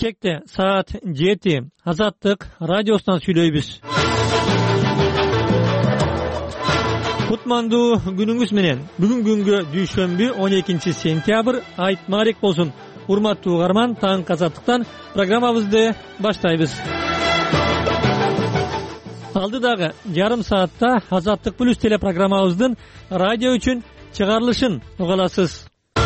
Келечекте саат 7 Азаттык радиосунан сүйлөйбүз. Кутмандуу күнүңүз менен. Бүгүн күнгө дүйшөмбү 12 сентябрь айтмарек болсун. Урматтуу угарман, таң Азаттыктан программабызды баштайбыз. Алдыдагы жарым саатта Азаттык плюс телепрограммабыздын радио үчүн чыгарылышын угаласыз.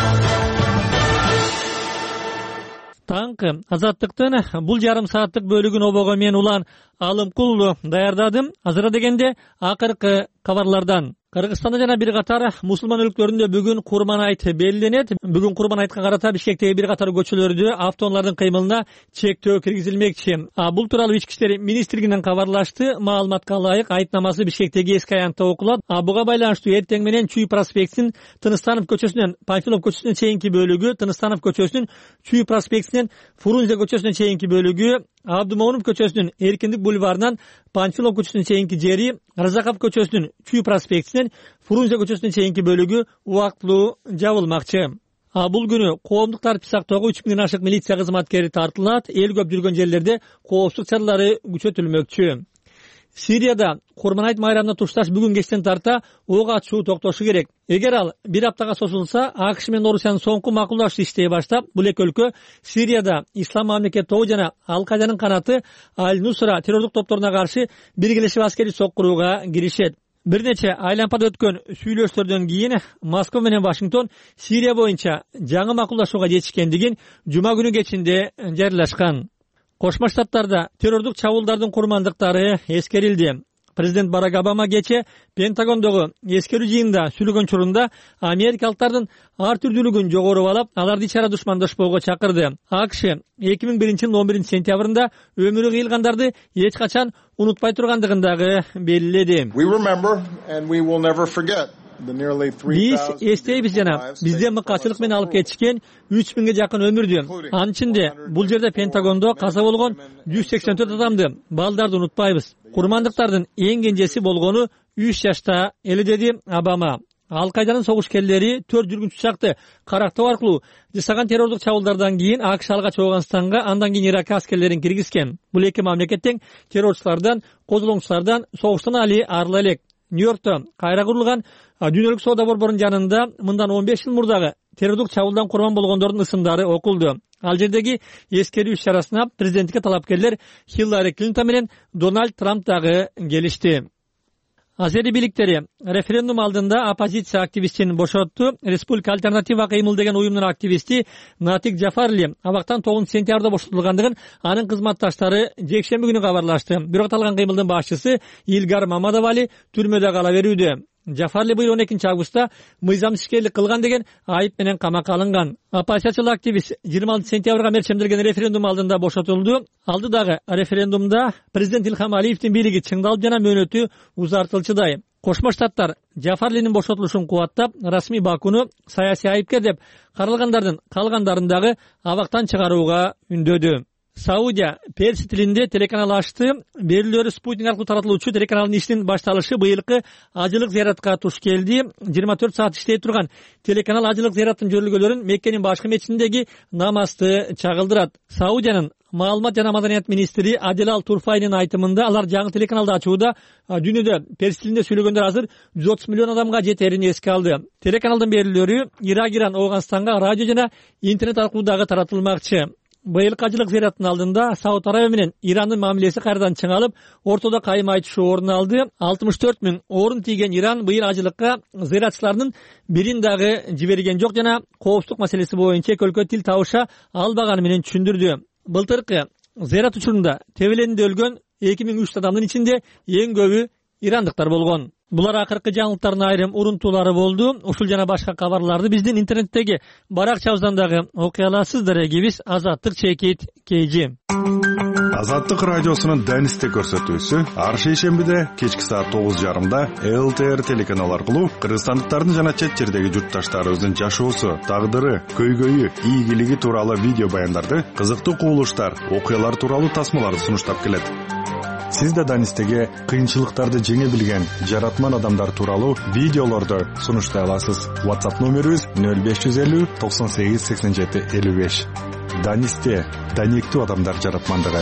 Таңкы Азаттыктын бул жарым сааттык бөлүгүн обого мен Улан Алымкулов даярдадым. Азыра дегенде акыркы кабарлардан. Кыргызстанда жана бир катар мусулман өлкөлөрүндө бүгүн Курман айт белгиленет. Бүгүн Курман айтка карата Бишкектеги бир катар көчөлөрдө автоунаалардын кыймылына чектөө киргизилмекчи. Бул тууралуу Ички иштер министрлигинен кабарлашты. Маалыматка ылайык айт намазы Бишкектеги эски аянтта окулат. Буга байланыштуу эртең менен Чүй проспектинин Тыныстанов көчөсүнөн Панфилов көчөсүнүн чейинки бөлүгү, Тыныстанов көчөсүнүн Чүй проспектинен Фрунзе көчөсүнүн чейинки бөлүгү, Абдымомунов көчөсүнүн Эркиндик бульварынан Панфилов көчөсүнүн чейинки жери, Разаков көчөсүнүн Чүй проспектинен Фрунзе көчөсүнүн чейинки бөлүгү убактылуу жабылмакчы. Бул күнү коомдук тартип сактоого 3000 ашык милиция кызматкери тартылат. Эл көп жүргөн жерлерде коопсуздук чаралары күчөтүлмөкчү. Сирияда Курман айт майрамына тушташ бүгүн кечтен тарта ок атышуу токтошу керек. Эгер ал бир аптага созулса, АКШ менен Орусиянын соңку макулдашуу иштей баштап, бул эки өлкө Сирияда Ислам мамлекет тобу жана Ал-Кайданын канаты Аль-Нусра террордук топторуна каршы биргелешип аскерий соккурууга киришет. Бир нече айланпада өткөн сүйлөшүүлөрдөн кийин Москва менен Вашингтон Сирия боюнча жаңы макулдашууга жетишкендигин жума күнү кечинде жарыялашкан. Кошмо Штаттарда террордук чабуулдардын курмандыктары эскерилди. Президент Барак Обама кече Пентагондогу эскерүү жыйынында сүйлөгөн учурунда америкалыктардын ар түрдүүлүгүн жогору балап, аларды ичара душмандашпоого чакырды. АКШ 2001-жылдын 11 сентябрында өмүрү кыйылгандарды эч качан унутпай тургандыгын дагы белгиледи. Биз эстейбиз жана бизде мыкаачылык менен алып кетишкен 3000ге жакын өмүрдү. Анын ичинде бул жерде Пентагондо каза болгон 184 адамды, балдарды унутпайбыз. Курмандыктардын эң кенжеси болгону 3 жашта эле, деди Обама. Ал-Кайданын согушкерлери 4 жүргүнчү учакты карактоо аркылуу жасаган террордук чабуулдардан кийин АКШ алгач Афганстанга, андан кийин Иракка аскерлерин киргизген. Бул эки мамлекеттен террорчулардан, козулоңчулардан согуштан али арыла элек. Нью-Йоркто кайра курулган дүйнөлүк соода борборунун жанында мындан 15 жыл мурдагы террордук чабуулдан курман болгондордун ысымдары окулду. Ал жердеги эскерүү иш-чарасына президенттикке талапкерлер Хиллари Клинтон менен Дональд Трамп дагы келишти. Азери бийликтери референдум алдында оппозиция активистин бошотту. Республика альтернатива кыймыл деген уюмдун активисти Натик Джафарли абактан 9 сентябрда бошотулгандыгын анын кызматташтары жекшемби күнү кабарлашты. Бирок аталган кыймылдын башчысы Илгар Мамадовали түрмөдө кала берүүдө. Джафарли быйыл 12 августта мыйзамсыз ишкерлик кылган деген айып менен камакка алынган. Оппозициячыл активист 26 сентябрга мерчемделген референдум алдында бошотулду. Алдыдагы референдумда президент Илхам Алиевдин бийлиги чыңдалып жана мөөнөтү узартылчудай. Кошмо Штаттар Джафарлинин бошотулушун кубаттап, расмий Бакуну саясий айыпкер деп каралгандардын калгандарын дагы абактан чыгарууга үндөдү. Саудия перс тилинде телеканал ачты. Берүүлөрү спутник аркылуу таратылуучу телеканалдын ишинин башталышы быйылкы ажылык зыяратка туш келди. 24 саат иштей турган телеканал ажылык зыяраттын жөрөлгөлөрүн Меккенин башкы мечитиндеги намазды чагылдырат. Саудиянын маалымат жана маданият министри Аделал Турфайнын айтымында алар жаңы телеканалды ачууда дүйнөдө перс тилинде сүйлөгөндөр азыр 130 миллион адамга жетерин эске алды. Телеканалдын берүүлөрү Ирак, Иран, Афганстанга радио жана интернет аркылуу дагы таратылмакчы. Быйылкы ажылык зыяраттын алдында Сауд Арабия менен Ирандын мамилеси кайрадан чыңалып, ортодо кайым айтышуу орун алды. 64 000 орун тийген Иран быйыл ажылыкка зыяратчылардын бирин дагы жиберген жок жана коопсуздук маселеси боюнча өлкө тил табыша албаганы менен түшүндүрдү. Былтыркы зыярат учурунда Тебеленде өлгөн 2300 адамдын ичинде эң көбү ирандыктар болгон. Булар акыркы жаңылыктардын айрым урунтуулары болду. Ушул жана башка кабарларды биздин интернеттеги баракчабыздан дагы окуй аласыздар. Эгибиз Азаттык чекит KG. Азаттык радиосунун Данисте көрсөтүүсү ар шейшембиде кечки саат 9:30 ЛТР телеканалы аркылуу кыргызстандыктардын жана чет жердеги журтташтарыбыздын жашоосу, тагдыры, көйгөйү, ийгилиги тууралуу видео баяндарды, кызыктуу кубулуштар, окуялар тууралуу тасмаларды сунуштап келет. Сиз да Данистеге кыйынчылыктарды жеңе билген жаратман адамдар тууралуу видеолорду сунуштай аласыз. WhatsApp номерибиз 0550 98 87 55. Данисте данектүү адамдар жаратмандыгы.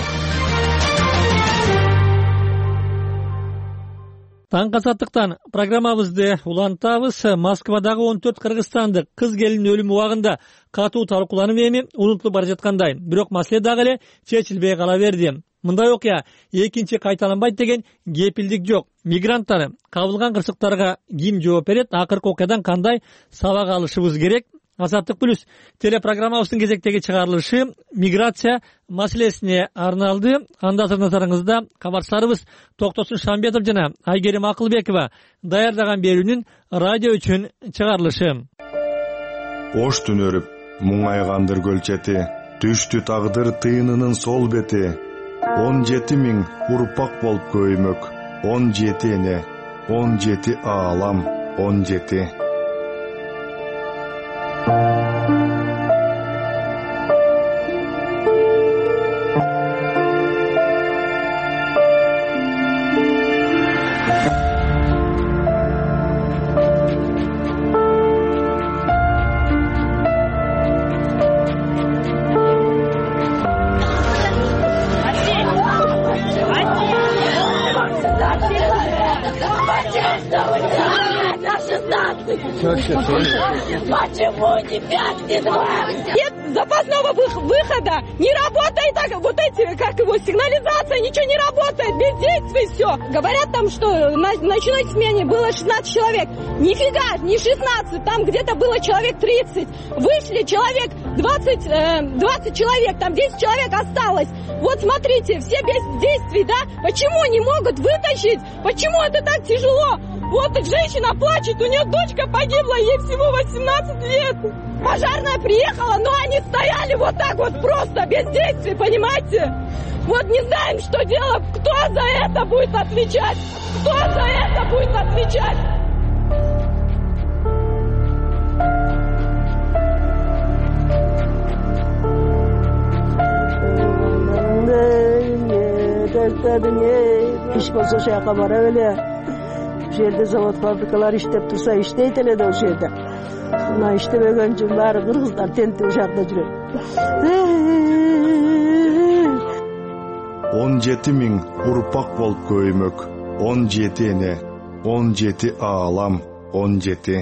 Таң азаттыктан программабызды улантабыз. Москвадагы 14 кыргызстандык кыз келин өлүмү убагында катуу талкууланып эми унутулуп бара жаткандай. Бирок маселе дагы эле чечилбей кала берди. Мындай окуя экинчи кайталанбайт деген кепилдик жок. Мигранттар кабылган кырсыктарга ким жооп берет? Акыркы окуядан кандай сабак алышыбыз керек? Азаттык плюс телепрограммабыздын кезектеги чыгарылышы миграция маселесине арналды. Анда назарыңызда кабарчыларыбыз Токтосун Шамбетов жана Айгерим Акылбекова даярдаган берүүнүн радио үчүн чыгарылышы. Ош түнөрүп, муңайгандыр көлчети, түштү тагдыр тыйынынын сол бети. 17.000 урпак болуп көймөк, 17 эне, 17 аалам, 17. Почему не 5, не 2? Нет запасного выхода. Не работает вот эти, как его, сигнализация, ничего не работает. Бездействие все. Говорят там, что на ночной смене было 16 человек. Нифига, не 16, там где-то было человек 30. Вышли человек 20 человек, там 10 человек осталось. Вот смотрите, все бездействия, да? Почему не могут вытащить? Почему это так тяжело? Вот женщина плачет, у нее дочка погибла, ей всего 18 лет. Пожарная приехала, но они стояли вот так вот просто, без действий, понимаете? Вот не знаем, что делать, кто за это будет отвечать, кто за это будет отвечать. Iş bolsa şaka bara öyle. Bu yerde zavod fabrikalar işlep tursa işteyt ele de o yerde. Buna iştemegen için bari Kırgızlar tenti o şartta jürөт. 17.000 urpak bolup көймөк, 17 эне, 17 аалам, 17.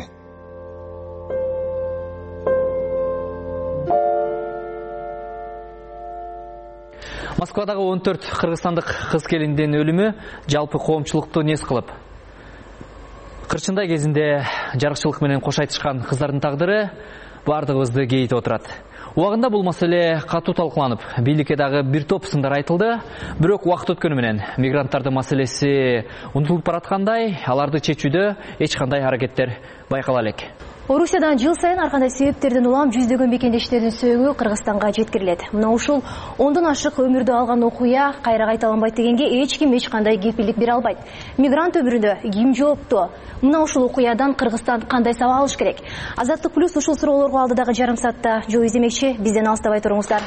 Москвадагы 14 кыргызстандык кыз келиндин өлүмү жалпы коомчулукту нес кылып. Кырчындай кезинде жарыкчылык менен кош айтышкан кыздардын тагдыры бардыгыбызды кейитип отурат. Убагында бул маселе катуу талкууланып, бийликке дагы бир топ сындар айтылды. Бирок убакыт өткөнү менен мигранттардын маселеси унутулуп бараткандай, аларды чечүүдө эч кандай аракеттер байкала элек. Орусиядан жыл сайын ар кандай себептерден улам жүздөгөн бекендештердин сөөгү Кыргызстанга жеткирилет. Мына ушул 10дон ашык өмүрдү алган окуя кайра кайталанбайт дегенге эч ким эч кандай кепилдик бере албайт. Мигрант өмүрүнө ким жооптуу? Мына ушул окуядан Кыргызстан кандай сабак алыш керек? Азаттык плюс ушул суроолорго алдыдагы жарым саатта жооп издемекчи. Бизден алыстабай туруңуздар.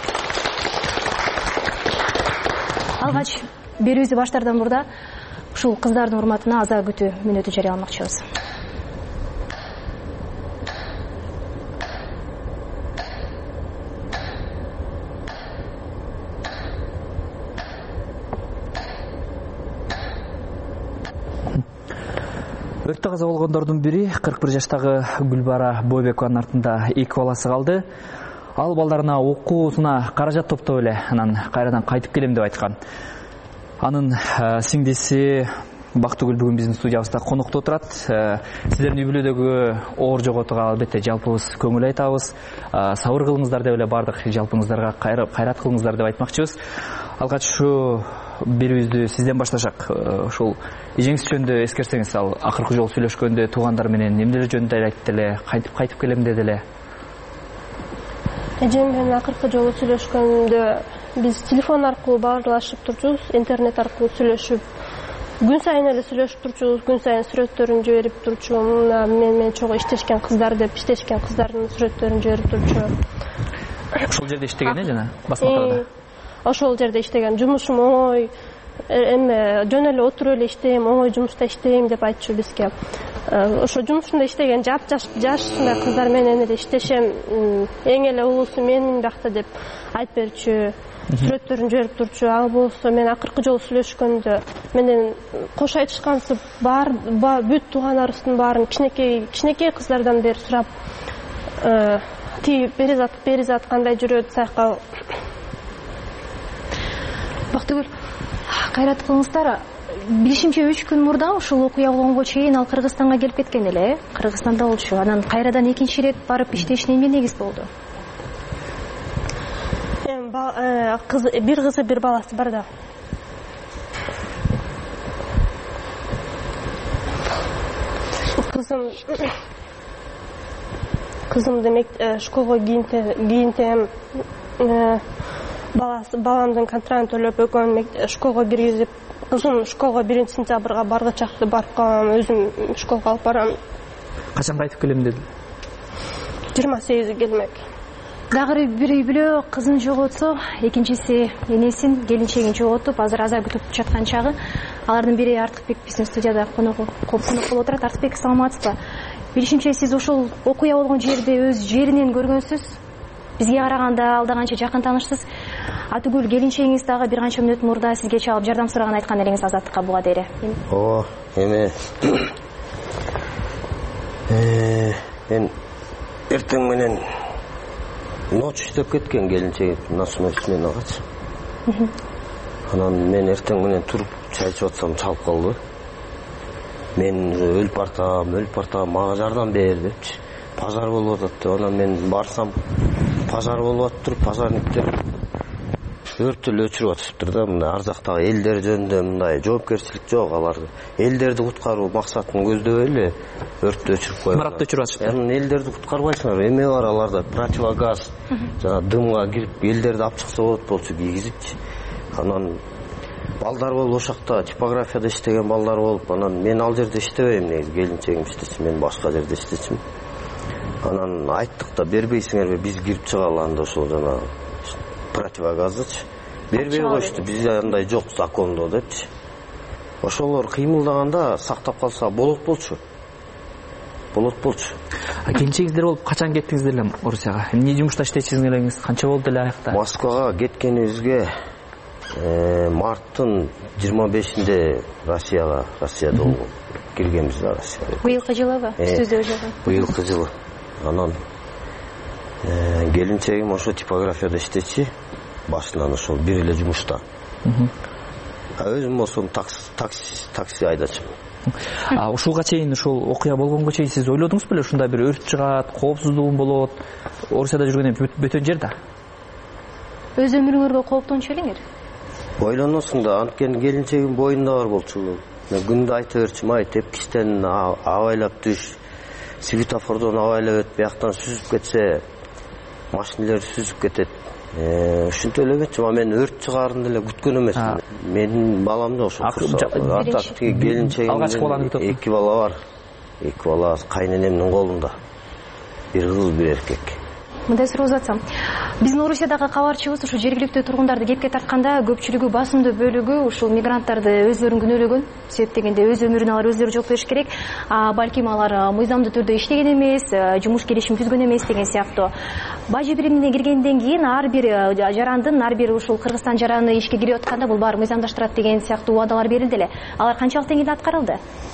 Алгач берүүбүздү баштаардан мурда ушул кыздардын урматына аза күтүү мүнөтү жарыяламакчыбыз. Өрттө каза болгондордун бири 41 жаштагы Гүлбара Бойбекованын артында 2 баласы калды. Ал балдарына окуусуна каражат топтоп эле анан кайрадан кайтып келем деп айткан. Анын сиңдиси Бактыгүл бүгүн биздин студиябызда конокто отурат. Сиздердин үй бүлөдөгү оор жоготууга албетте жалпыбыз көңүл айтабыз. Сабыр кылыңыздар деп эле бардык жалпыңыздарга кайрат кылыңыздар деп айтмакчыбыз. Алгач ушу берүүбүздү сизден башташак. Ушул эжеңиз жөнүндө эскерсеңиз, ал акыркы жолу сүйлөшкөндө туугандар менен эмнелер жөнүндө айтты эле, кайтып келем деди эле. Эжем менен акыркы жолу сүйлөшкөндө биз телефон аркылуу баарлашып турчубуз, интернет аркылуу сүйлөшүп, күн сайын эле сүйлөшүп турчубуз, күн сайын сүрөттөрүн жиберип турчумун. Мен чогуу иштешкен кыздар деп, иштешкен кыздардын сүрөттөрүн жиберип турчу. Ошол жерде иштеген жана басмакалада. Ошол жерде иштеген, жумушум оңой, эме жөн эле отуруп эле иштейм, оңой жумушта иштейм деп айтчу бизге. ошо жумушунда иштеген жаш кыздар менен эле иштешем. Эң эле улуусу менин биякта деп айтып берчү, сүрөттөрүн жиберип турчу. Ал болсо мен акыркы жолу сүйлөшкөндө менен кош айтышкансып бүт туугандарыбыздын баарын кичинекей кыздардан бери сурап, тиги перизат кандай жүрөт, саякка. Бактыгүл, кайрат кылыңыздар. Билишимче 3 күн мурда ушул окуя болгонго чейин ал Кыргызстанга келип кеткен эле, Кыргызстанда болчу. Анан кайрадан экинчи ирет барып иштешине эмне негиз болду? Бир кызы, бир баласы бар да. Кызым демек школго кийинтем, баламдын контрактын төлөп экөөнү школго киргизип, кызым школго 1-сентябрга баргычакты барып калам, өзүм школго алып барам. Качан кайтып келем деди? 28 келмек. Дагы бир үй бүлө кызын жоготсо, экинчиси энесин, келинчегин жоготуп, азыр аза күтүп жаткан чагы. Алардын бири Артыкбек биздин студияда конок болуп отурат. Артыкбек, саламатсызбы? Билишимче, сиз ошол окуя болгон жерди өз жеринен көргөнсүз. Бизге караганда алда канча жакын тааныштыз. Атыгүл, келинчегиңиз дагы бир канча мүнөт мурда сизге чалып жардам сураган айткан элеңиз Азаттыкка буга дейре. Ооба, эме мен эртең менен ночь иштеп кеткен келинчеги, ночной сменагачы. Анан мен эртең менен туруп чай ичип атсам чалып калды. Мен өлүп бартам, мага жардам бер депчи. Пожар болуп атат деп, анан мен барсам, пожар болуп атыптыр, пожарниктер өрттү өчүрүп атышыптыр да. Мындай ар жактагы элдер жөнүндө мындай жоопкерчилик жок. Алар элдерди куткаруу максатын көздөбөй эле өрттү өчүрүп коюп. Имаратты өчүрүп атышыптыр. Анан элдерди куткарбайсыңар, эме бар аларда, противогаз, жана дымга кирип элдерди алып чыкса болот болчу, кийгизипчи. Анан балдар болуп ошакта типографияда иштеген балдар болуп, анан мен ал жерде иштебейм, негизи келинчегим иштечү, мен башка жерде иштечүмүн. Анан айттык да, бербейсиңерби, биз кирип чыгалы, анда ошол жана противогаздычы. Бербей коюшту, бизде андай жок закондо депчи. Ошолор кыймылдаганда сактап калса болот болчу. Келинчегиңиздер болуп качан кеттиңиздер эле Орусияга? Эмне жумушта иштечүңүз элеңиз? Канча болду эле аякта? Москвага кеткенибизге марттын 25-inde Россияда киргенбиз да, Россияга. Быйылкы жылыбы? Түздө жылы. Быйылкы жылы. Анан келинчегим ошо типографияда иштечи, башынан ошол бир эле жумушта. Өзүм болсом такси айдачым. Ушулга чейин, ушул окуя болгонго чейин сиз ойлодуңуз беле ушундай бир өрт чыгат, коопсуздугум болот? Орусияда жүргөн бөтөн жер да. Өз өмүрүңөргө кооптончу элеңер? Ойлоносуң да, анткени келинчегим боюнда бар болчу. Мен күндө айта берчүм, ай тепкичтен абайлап түш, светофордон абайлап өт, бияктан сүзүп кетсе, машинелер сүзүп кетет. Ушинтип эле кетчүм, мен өрт чыгарын деле күткөн эмесмин. Менин балам да ошо. Келинчегимдин 2 бала бар. 2 бала кайненемдин колунда. Бир кыз, бир эркек. Мындай суроо узатсам, биздин Орусиядагы кабарчыбыз ушу жергиликтүү тургундарды кепке тартканда көпчүлүгү, басымдуу бөлүгү ушул мигранттарды өздөрүн күнөөлөгөн. Себеп дегенде өз өмүрүн алар өздөрү жооп бериш керек. Балким алар мыйзамдуу түрдө иштеген эмес, жумуш келишим түзгөн эмес деген сыяктуу. Бажы биримине киргенден кийин ар бир жарандын, ар бир ушул Кыргызстан жараны ишке кирип атканда бул баары мыйзамдаштырат деген сыяктуу убадалар берилди эле. Алар канчалык деңгээлде аткарылды?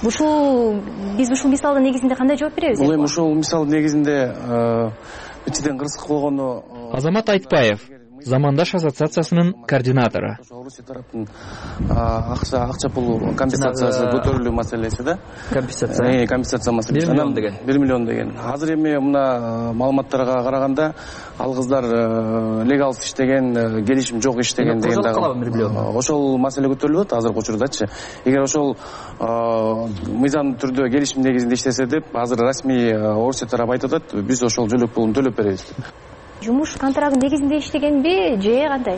Биз ушул мисалдын негизинде кандай жооп беребиз? Бул эми ушул мисалдын негизинде ичиден кырсык болгону. Азамат Айтбаев, Замандаш ассоциациясынын координатору. Орусия тараптын акча пул компенсациясы көтөрүлүү маселеси да. Компенсация маселеси. 1 миллион деген. Азыр эми мына маалыматтарга караганда ал кыздар легалсыз иштеген, келишим жок иштеген деген дагы. Ошол маселе көтөрүлүп атат азыркы учурдачы. Эгер ошол мыйзамдуу түрдө келишим негизинде иштесе деп, азыр расмий Орусия тарабы айтып атат, биз ошол жөлөк пулун төлөп беребиз. Жумуш контракт негизинде иштегенби же кандай?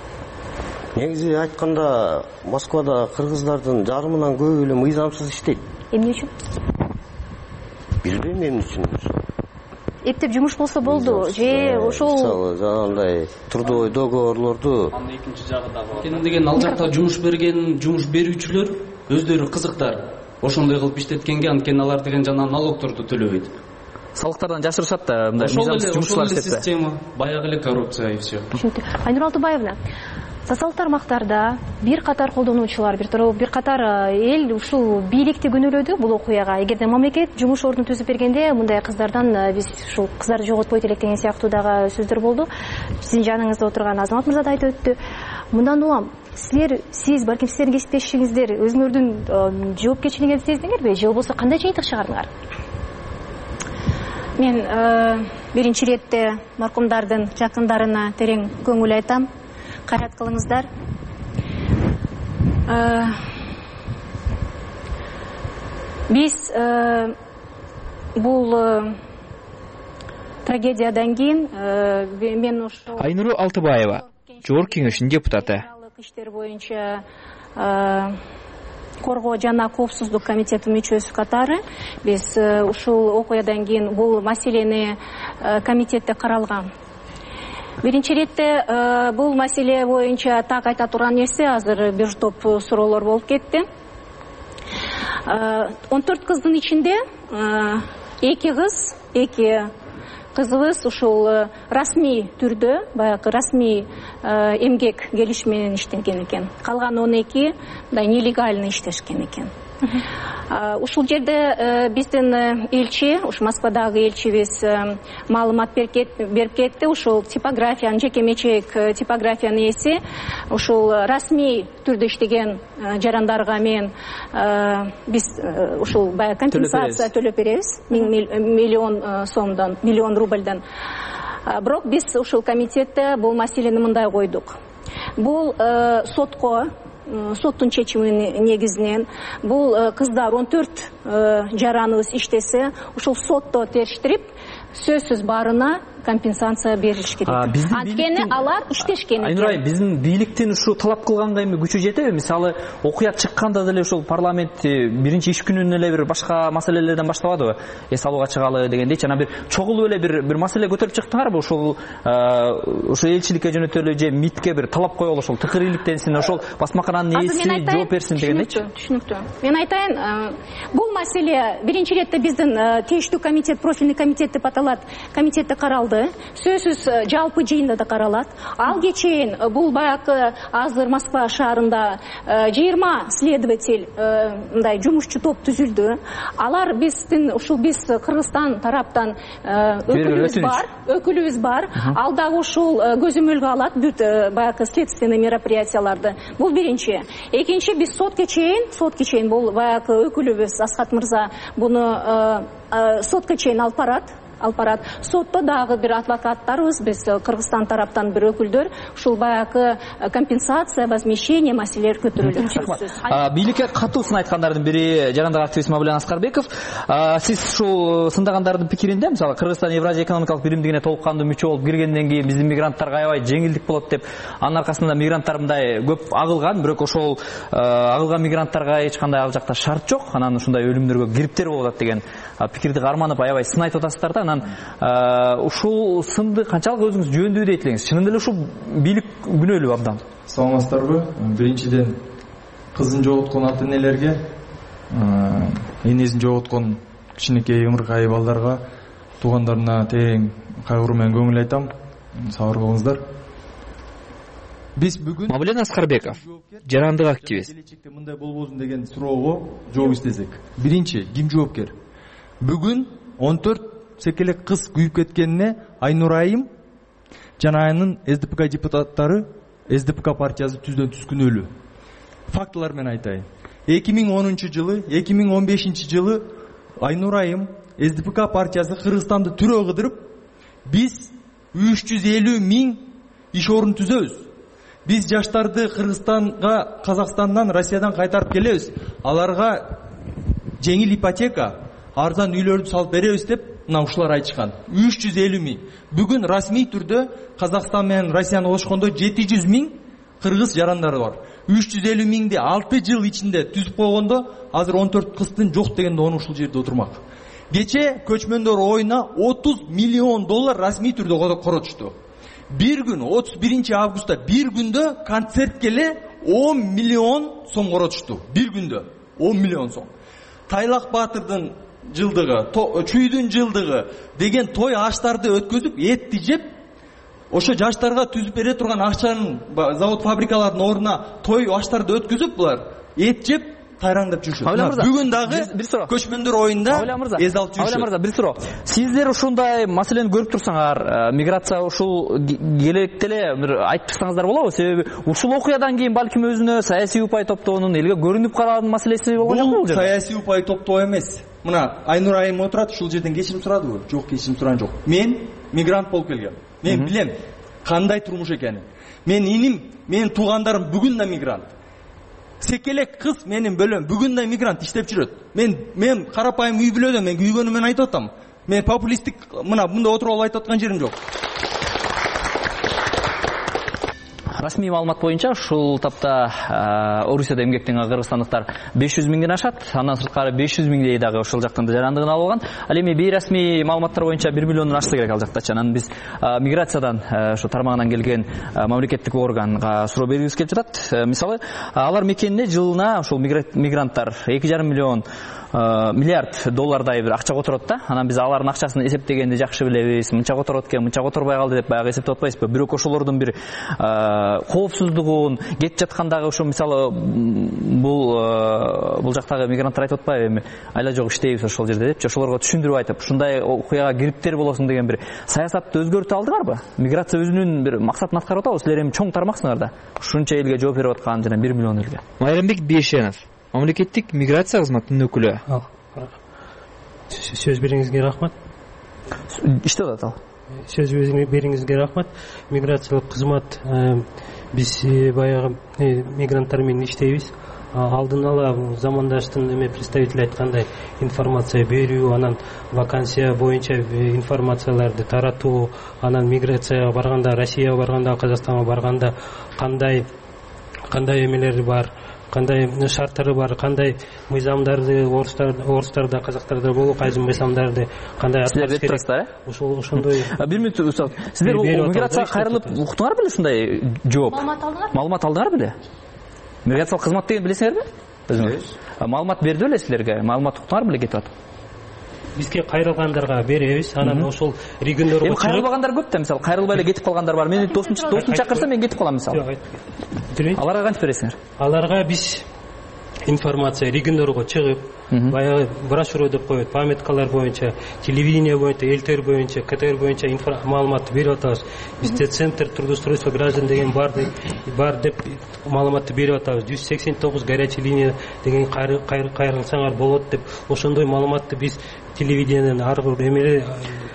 Негизи айтканда Москвада кыргыздардын жарымынан көбү эле мыйзамсыз иштейт. Эмне үчүн? Билбейм эмне үчүн. эптеп жумуш болсо болду же ошол андай трудовой договорлорду анда экинчи жагы дагы бар. Деген ал жакта жумуш берген жумуш берүүчүлөр өздөрү кызыктар. ошондой кылып иштеткенге, анткени алар деген жана налогторду төлөбөйт. Салыктардан жашырышат да, мындай мыйзамсыз жумушчулар иштеп. Ошол система, баягы эле коррупция и все. Айнура Алтыбаевна, социалдык тармактарда бир катар колдонуучулар, бир катар эл ушул бийликти күнөөлөдү бул окуяга. Эгерде мамлекет жумуш ордун түзүп бергенде мындай кыздардан биз ушул кыздарды жоготпойт элек деген сыяктуу дагы сөздөр болду. Сиздин жаныңызда отурган Азамат мырза да айтып өттү. Мындан улам сиз балким сиздердин кесиптешиңиздер өзүңөрдүн жоопкерчилигиңерди сездиңерби же болбосо кандай жыйынтык чыгардыңар? Мен биринчи иретте маркумдардын жакындарына терең көңүл айтам. Кайрат кылыңыздар. Биз бул трагедиядан кийин мен ошо Айнура Алтыбаева, Жогорку Кеңештин депутаты. Иштер боюнча коргоо жана коопсуздук комитетинин мүчөсү катары биз ушул окуядан кийин бул маселени комитетте каралган. Биринчи иретте бул маселе боюнча так айта турган нерсе азыр бир топ суроолор болуп кетти. 14 кыздын ичинде 2 кызыбыз ушул расмий түрдө, баягы расмий эмгек келишим менен иштеген экен. Калган 12 да нелегально иштешкен экен. Ушул жерде биздин элчи, ушу Москвадагы элчибиз маалымат берип кетти. Ушул типографиянын, жеке-менчик типографиянын ээси ушул расмий түрдө иштеген жарандарга мен биз ушул баягы компенсация төлөп беребиз. 1 миллион сомдон, миллион рубльдан. Бирок биз ушул комитетте бул маселени мындай койдук. Бул соттун чечиминин негизинен бул кыздар 14 жараныбыз иштесе, ушул сотто териштирип, сөзсүз баарына компенсация берилиш керек. Анткени алар иштешкен экен. Айнура, биздин бийликтин ушу талап кылганга эми күчү жетеби? Мисалы, окуя чыкканда деле ушул парламент биринчи иш күнүнөн эле бир башка маселелерден баштабадыбы? Эс алууга чыгалы дегендей, жана бир чогулуп эле бир маселе көтөрүп чыктыңарбы? Ушул элчиликке жөнөтөлү же МИДке бир талап коелу, ошол тыкыр иликтенсин, ошол басмакананын ээси жооп берсин дегендейчи? Түшүнүктүү. Мен айтайын, бул маселе биринчи иретте биздин тештүү комитет, профильный комитет деп аталат, комитетте каралды. Сөзсүз жалпы жыйында да каралат. Ал кечейин бул баягы азыр Москва шаарында 20 следователь мындай жумушчу топ түзүлдү. Алар биздин ушул биз Кыргызстан тараптан өкүлүбүз бар. Ал дагы ушул көзөмөлгө алат бүт баягы следственный мероприятияларды. Бул биринчи. Экинчи, биз сот кечейин бул баягы өкүлүбүз Асхат мырза буну сотко чейин алып барат. Сотто дагы бир адвокаттарыбыз, биз Кыргызстан тараптан бир өкүлдөр ушул баягы компенсация, возмещение маселелер көтөрүлөт. Бийликке катуу сын айткандардын бири жарандык активист Мабулен Аскарбеков. Сиз ушул сындагандардын пикиринде, мисалы, Кыргызстан Евразия экономикалык биримдигине толук кандуу мүчө болуп киргенден кийин биздин мигранттарга аябай жеңилдик болот деп, анын аркасында мигранттар мындай көп агылган, бирок ошол агылган мигранттарга эч кандай ал жакта шарт жок, анан ушундай өлүмдөргө кириптер болуп атат деген пикирди карманып аябай сын айтып атасыздар да. Ушул сынды канчалык өзүңүз жөндөй дейт элеңиз? Чынында эле ушул бийлик күнөөлүү абдан. Саламатсыздарбы? Биринчиден кызын жоготкон ата энелерге, энесин жоготкон кичинекей ымыркай балдарга, туугандарына терең кайгыруу менен көңүл айтам. Сабыр болуңуздар. Биз бүгүн Мабулен Аскарбеков, жарандык активист. Мындай болбосун деген суроого жооп издесек. Биринчи, ким жоопкер? Бүгүн 14 секелек кыз күйүп кеткенине Айнурайым жана анын СДПК депутаттары, СДПК партиясы түздөн-түз күнөөлүү. Фактылар менен айтайын. 2010 жылы, 2015 жылы Айнурайым СДПК партиясы Кыргызстанды түрөө кыдырып, биз 350 000 иш орун түзөбүз. Биз жаштарды Кыргызстанга, Казакстандан, Россиядан кайтарып келебиз. Аларга жеңил ипотека, арзан үйлөрдү салып беребиз деп ушулар айтышкан. 350 000. Бүгүн расмий түрдө Казакстан менен Россияны кошкондо 700 000 кыргыз жарандары бар. 350 000ди 6 жыл ичинде түзүп койгондо азыр 14 кыздын жок дегенде оны ушул жерде отурмак. Кече көчмөндөр оюна $30 миллион расмий түрдө коротушту. Bir gün 31 августта bir күндө концерт келе 10 миллион сом коротушту. Bir күндө 10 миллион сом. Тайлак Батырдын жылдыгы, Чүйдүн жылдыгы деген той аштарды өткөзүп, этти жеп, ошо жаштарга түзүп бере турган акчанын завод фабрикалардын ордуна той аштарды өткөзүп булар эт жеп тайраңдап жүрүшөт. Бүгүн дагы көчмөндөр оюнда эз алып жүрүшөт. Абайла мырза, бир суроо. Сиздер ушундай маселени көрүп турсаңар, миграция ушул келекте эле бир айтып турсаңыздар болобу? Себеби ушул окуядан кийин балким өзүнө саясий упай топтоонун, элге көрүнүп калган маселеси болгон жокпу бул жерде? Саясий упай топтоо эмес. Мына Айнур айым отурат, ушул жерден кечирим сурадыбы? Жок, кечирим сураган жок. Мен мигрант болуп келгем. Мен билем кандай турмуш экенин. Мен иним, менин туугандарым бүгүн да мигрант. Секелек кыз менин бөлөм бүгүн да мигрант иштеп жүрөт. Мен карапайым үй бүлөдө, мен күйгөнүм менен айтып атам. Мен популисттик мына мында отуруп алып айтып аткан жерим жок. Расмий маалымат боюнча ушул тапта Орусияда эмгектенген кыргызстандыктар 500 миңден ашат. Андан сырткары 500 миңдей дагы ошол жактан да жарандыгын алып алган. Ал эми бейрасмий маалыматтар боюнча 1 миллиондон ашса керек ал жактачы. Анан биз миграциядан ошо тармагынан келген мамлекеттик органга суроо бергибиз келип жатат. Мисалы, алар мекенине жылына ошол мигранттар 2,5 миллион миллиард доллардай бир акча которот да. Анан биз алардын акчасын эсептегенди жакшы билебиз. Мынча которот экен, мынча которбай калды деп баягы эсептеп атпайбызбы? Бирок ошолордун бир коопсуздугун кетип жаткандагы ошо мисалы бул жактагы мигранттар айтып атпайбы эми айла жок иштейбиз ошол жерде депчи, ошолорго түшүндүрүп айтып, ушундай окуяга кириптер болосуң деген бир саясатты өзгөртө алдыңарбы? Миграция өзүнүн бир максатын аткарып атабы? Силер эми чоң тармаксыңар да. Ушунча элге жооп берип аткан жана 1 миллион элге. Майрамбек Бейшенов, мамлекеттик миграция кызматынын өкүлү. Сөз бериңизге рахмат. Иштеп атат ал. Сөз бериңизге рахмат. Миграциялык кызмат биз баягы мигранттар менен иштейбиз. Алдын ала замандаштын представитель айткандай информация берүү, анан вакансия боюнча информацияларды таратуу, анан миграцияга барганда, Россияга барганда, Казакстанга барганда кандай эмелери бар, кандай шарттары бар, кандай мыйзамдарды орустарда, казактарда болуп, кайсы мыйзамдарды кандай аткарыш керек. Ошондой 1 минут устат. Сиздер миграцияга кайрылып уктуңар беле ушундай жооп? Маалымат алдыңар беле? Миграциялык кызмат деген билесиңерби? Өзүңүз. Маалымат берди беле силерге? Маалымат уктуңар беле кетип атат? Бизге кайрылгандарга беребиз. Анан ошол региондорго чыгып. Кайрылбагандар көп да, мисалы, кайрылбай эле кетип калгандар бар. Мени досум чакырса мен кетип калам мисалы. Аларга кантип бересиңер? Аларга биз информация региондорго чыгып, баягы брошюра деп коет, памяткалар боюнча, телевидение боюнча, ЛТР боюнча, КТР боюнча маалыматты берип атабыз. Бизде центр трудоустройства граждан деген бар деп маалыматты берип атабыз. 189 горячая линия деген кайрылсаңар болот деп, ошондой маалыматты биз телевидениеден ар бир эмеле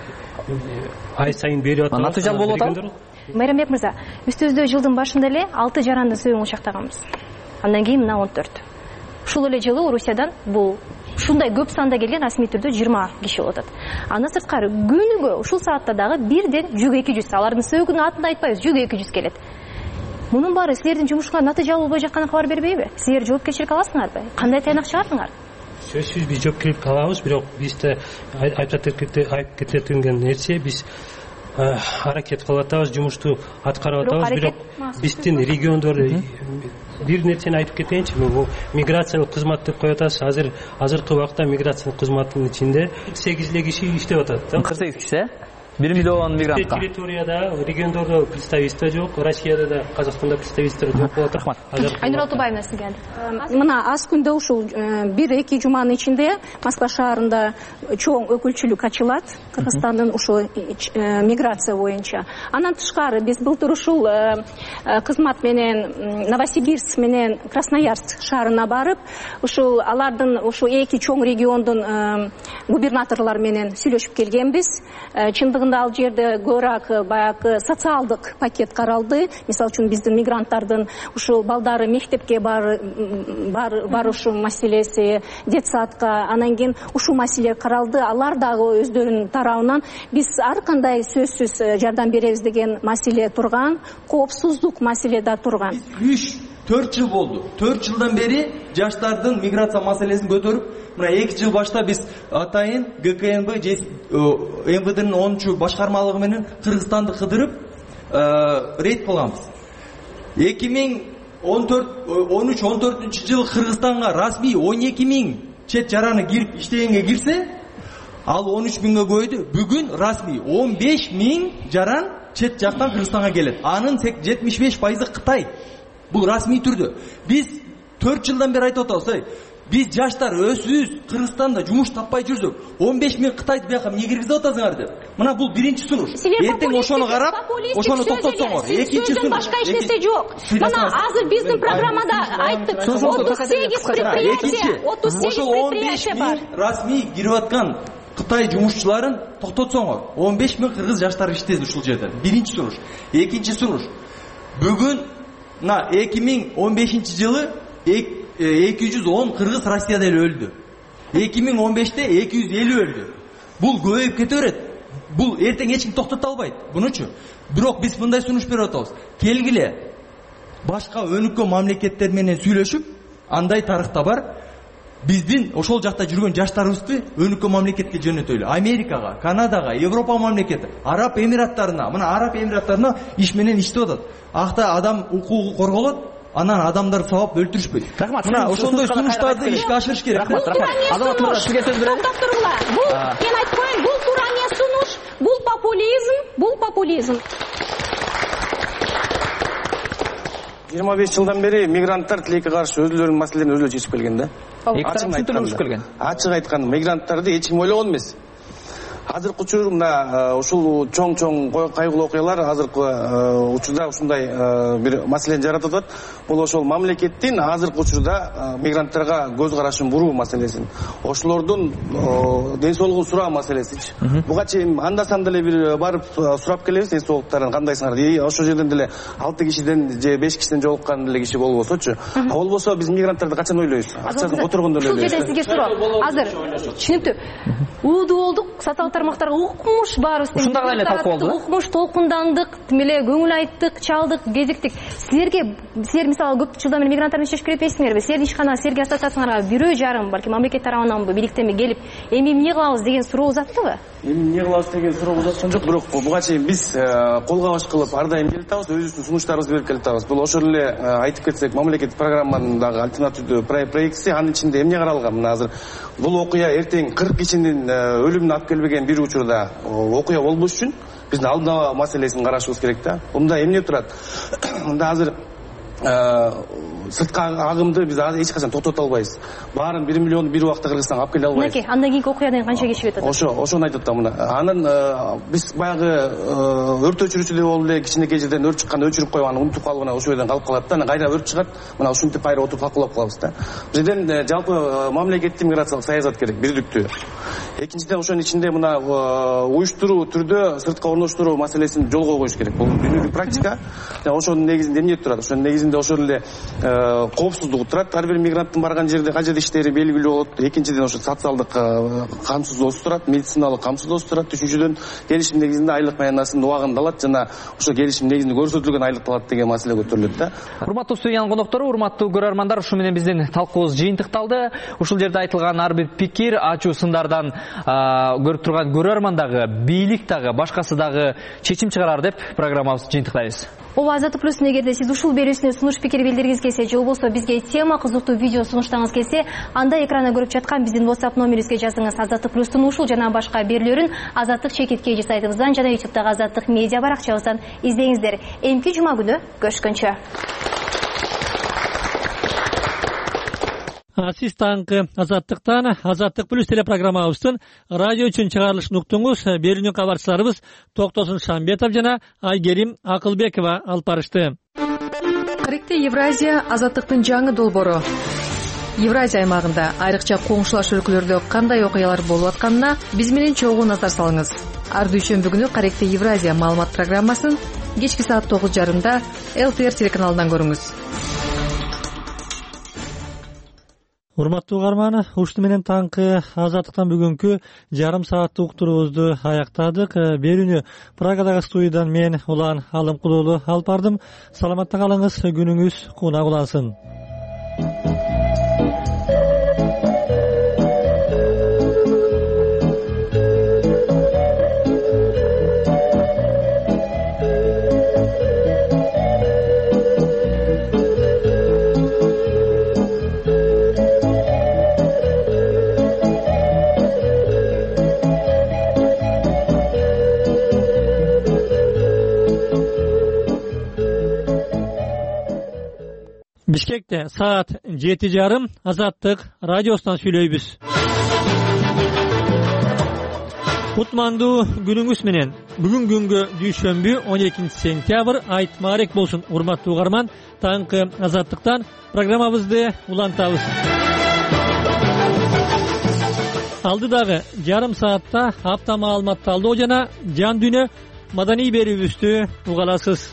ай сайын берип атабыз. Натыйжал болуп атабы? Майрамбек мырза, үстүбүздө жылдын башында эле 6 жаранды сөөгүн учактаганбыз. Андан кийин мына 14. Ушул эле жылы Орусиядан бул ушундай көп санда келген расмий түрдө 20 киши болуп атат. Андан сырткары күнүгө ушул саатта дагы бирден 100-200, алардын сөөгүнүн атын айтпайбыз, 100-200 келет. Мунун баары силердин жумушуңар натыйжалуу болбой жатканын кабар бербейби? Силер жоопкерчилик аласыңарбы? Кандай тыйнак чыгардыңар? Сөзсүз биз жоопкерчилик алабыз, бирок бизде айып кетирилген нерсе биз аракет кылып атабыз, жумушту аткарып атабыз, бирок биздин региондор бир нерсени айтып кетейинчи, бул миграциялык кызмат деп коюп атасыз. Азыркы убакта миграциялык кызматтын ичинде 8 киши иштеп атат. 48 киши, 1 миллион мигрантка. Территорияда, региондордо представительство жок, Россияда да, Казакстанда представительство жок болот. Рахмат. Айнур Алтыбаевна сизге. Мына аз күндө ушул 1-2 жуманын ичинде Москва шаарында чоң өкүлчүлүк ачылат Кыргызстандын ушул миграция боюнча. Анан тышкары биз былтыр ушул кызмат менен Новосибирск менен Красноярск шаарына барып, ушул алардын ушул эки чоң региондун губернаторлор менен сүйлөшүп келгенбиз. Чындыгында ал жерде көрак баягы социалдык пакет каралды. Мисалы үчүн биздин мигранттардын ушул балдары мектепке барушу маселеси, детсадка, анан кийин ушул маселе каралды. Алар дагы өздөрүнүн тарабынан биз ар кандай сөзсүз жардам беребиз деген маселе турган, коопсуздук маселе да турган. 3-4 жыл болду. 4 жылдан бери жаштардын миграция маселесин көтөрүп, мына 2 жыл башта биз атайын ГКНБ МВДнын 10-чу башкармалыгы менен Кыргызстанды кыдырып рейд кылганбыз. 2013-14 жылы Кыргызстанга расмий 12 миң чет жараны кирип иштегенге кирсе, ал 13 миңге көбөйдү. Бүгүн расмий 15 миң жаран чет жактан Кыргызстанга келет. Анын 75% Кытай. Бул расмий түрдө. Биз 4 жылдан бери айтып атабыз, биз жаштар өсүбүз, Кыргызстанда жумуш таппай жүрсөк, 15 миң Кытайды бияка эмне киргизип атасыңар деп. Мына бул биринчи сунуш. Эртең ошону карап, ошону токтотсоңор. Экинчи сунуш. Башка эч нерсе жок. Мына азыр биздин программада айттык. 38 предприятие бар. Расмий кирип аткан Кытай жумушчуларын токтотсоңор. 15 миң кыргыз жаштары иштейт ушул жерде. Биринчи сунуш. Экинчи сунуш. Бүгүн 2015 жылы 210 кыргыз Россияда эле өлдү. 2015-те 250 өлдү. Бул көбөйүп кете берет. Бул эртең эч ким токтото албайт. Бунучу. Бирок биз мындай сунуш берип атабыз. Келгиле. Башка өнүккөн мамлекеттер менен сүйлөшүп, андай тарыхта бар. Биздин ошол жакта жүргөн жаштарыбызды өнүккөн мамлекетке жөнөтөлү. Америкага, Канадага, Европа мамлекети, Араб Эмираттарына, мына Араб Эмираттарына иш менен иштеп атат. Акта адам укугу корголот, анан адамдар сабап өлтүрүшпөйт. Мына ошондой сунуштарды ишке ашырыш керек. Азамат мырза, сизге сөз берем. Бул мен айтып коеюн, бул туура эмес сунуш, бул популизм. 25 жылдан бери мигранттар тилекке каршы өзүлөрүнүн маселелерин өзүлөрү чечип келген да. Ачык айтканда, мигранттарды эч ким ойлогон эмес. Азыркы учур мына ушул чоң кайгылуу окуялар азыркы учурда ушундай бир маселени жаратып атат. Бул ошол мамлекеттин азыркы учурда мигранттарга көз карашын буруу маселесин. Ошолордун ден соолугун суроо маселесичи. Буга чейин анда-санда эле бир барып сурап келебиз, ден соолуктарын кандайсыңар? Ошол жерден деле 6 кишиден же 5 кишиден жолуккан деле киши болбосочу. Болбосо биз мигранттарды качан ойлойбуз? Акчасын которгондо эле ойлойбуз. Ушул жерден сизге суроо. Азыр түшүнүктүү. Ууду болдук, сатал тармактарга укмуш баарыбыз. Ушундагы эле талкуу болду. Укмуш, толкундандык, тим эле көңүл айттык, чалдык, кезиктик. Силер мисалы көп жылдан бери мигранттар менен иштешип келетпейсиңерби? Силердин ишкана, силерге ассоциацияңарга бирөө жарым, балки мамлекет тарабынан бийликтен келип, эми эмне кылабыз деген суроо узаттыбы? Эми эмне кылабыз деген суроо узаткан жок, бирок буга чейин биз колго баш кылып ар дайым келип атабыз, өзүбүздүн сунуштарыбызды берип келип атабыз. Бул ошол эле айтып кетсек, мамлекет программасындагы альтернативдүү проектси, анын ичинде эмне каралган? Мына азыр бул окуя эртең 40 кишинин өлүмүнө алып келбеген бир учурда окуя болбош үчүн биздин алдын ала маселесин карашыбыз керек да. Мында эмне турат? Мында азыр сырткы агымды биз эч качан токтото албайбыз. Баарын 1 миллион бир убакта Кыргызстанга алып келе албайбыз. Мынакей, андан кийинки окуядан канча кечип атат? Ошону айтып атам мына. Анан биз баягы өрт өчүрүүчү деп болуп эле кичинекей жерден өрт чыкканда өчүрүп коюп анан унутуп калып анан ошол жерден калып калат да. Анан кайра өрт чыгат. Мына ушинтип кайра отуруп талкуулап калабыз да. Бирден жалпы мамлекеттик миграциялык саясат керек, бирдиктүү. Экинчиден ошонун ичинде мына уюштуруу түрдө сыртка орноштуруу маселесин жолго коюш керек. Бул дүйнөлүк практика. Ошонун негизинде эмне турат? Ошонун негизинде ошол эле коопсуздугу турат. Ар бир мигранттын барган жерде кажер иштери белгилүү болот. Экинчиден ошо социалдык камсыздоосу турат, медициналык камсыздоосу турат. Үчүнчүдөн келишим негизинде айлык маянасынын убагында алат жана ошо келишим негизинде көрсөтүлгөн айлыкты алат деген маселе көтөрүлөт да. Урматтуу студиянын коноктору, урматтуу көрөрмандар, ушу менен биздин талкуубуз жыйынтыкталды. Ушул жерде айтылган ар бир пикир, ачуу сындардан көрүп турган көрөрман дагы, бийлик дагы, башкасы дагы чечим чыгарар деп программабызды жыйынтыктайбыз. Ооба, Азаттык плюстун эгерде сиз ушул берүүсүнө сунуш пикир билдиргиңиз келсе, же болбосо бизге тема кызыктуу видео сунуштагыңыз келсе, анда экранда көрүп жаткан биздин WhatsApp номерибизге жазыңыз. Азаттык плюстун ушул жана башка берүүлөрүн Азаттык чекит сайтыбыздан жана YouTube'дагы Азаттык медиа баракчабыздан издеңиздер. Эмки жума күнү көрүшкөнчө. Сиз таңкы Азаттыктан Азаттык плюс телепрограммабыздын радио үчүн чыгарылышын уктуңуз. Берүүнүн кабарчыларыбыз Токтосун Шамбетов жана Айгерим Акылбекова алып барышты. Каректе Евразия Азаттыктын жаңы долбоору. Евразия аймагында айрыкча коңшулаш өлкөлөрдө кандай окуялар болуп атканына биз менен чогуу назар салыңыз. Ар дүйшөмбү күнү Каректе Евразия маалымат программасын кечки саат 9:30 ЛТР телеканалынан көрүңүз. Урматтуу угарман, ушуну менен таңкы Азаттыктан бүгүнкү жарым сааттык уктуруубузду аяктадык. Берүүнү Прагадагы студиядан мен Улан Алымкулуулу алып бардым. Саламатта калыңыз, күнүңүз кунак улансын. Бишкекте саат 7:30 Азаттык радиосунан сүйлөйбүз. Кутмандуу күнүңүз менен. Бүгүн күнгө дүйшөмбү 12 сентябрь айт маарек болсун. Урматтуу угарман, таңкы Азаттыктан программабызды улантабыз. Алдыдагы жарым саатта апта маалымат талдоо жана жан дүйнө маданий берүүбүздү угаласыз.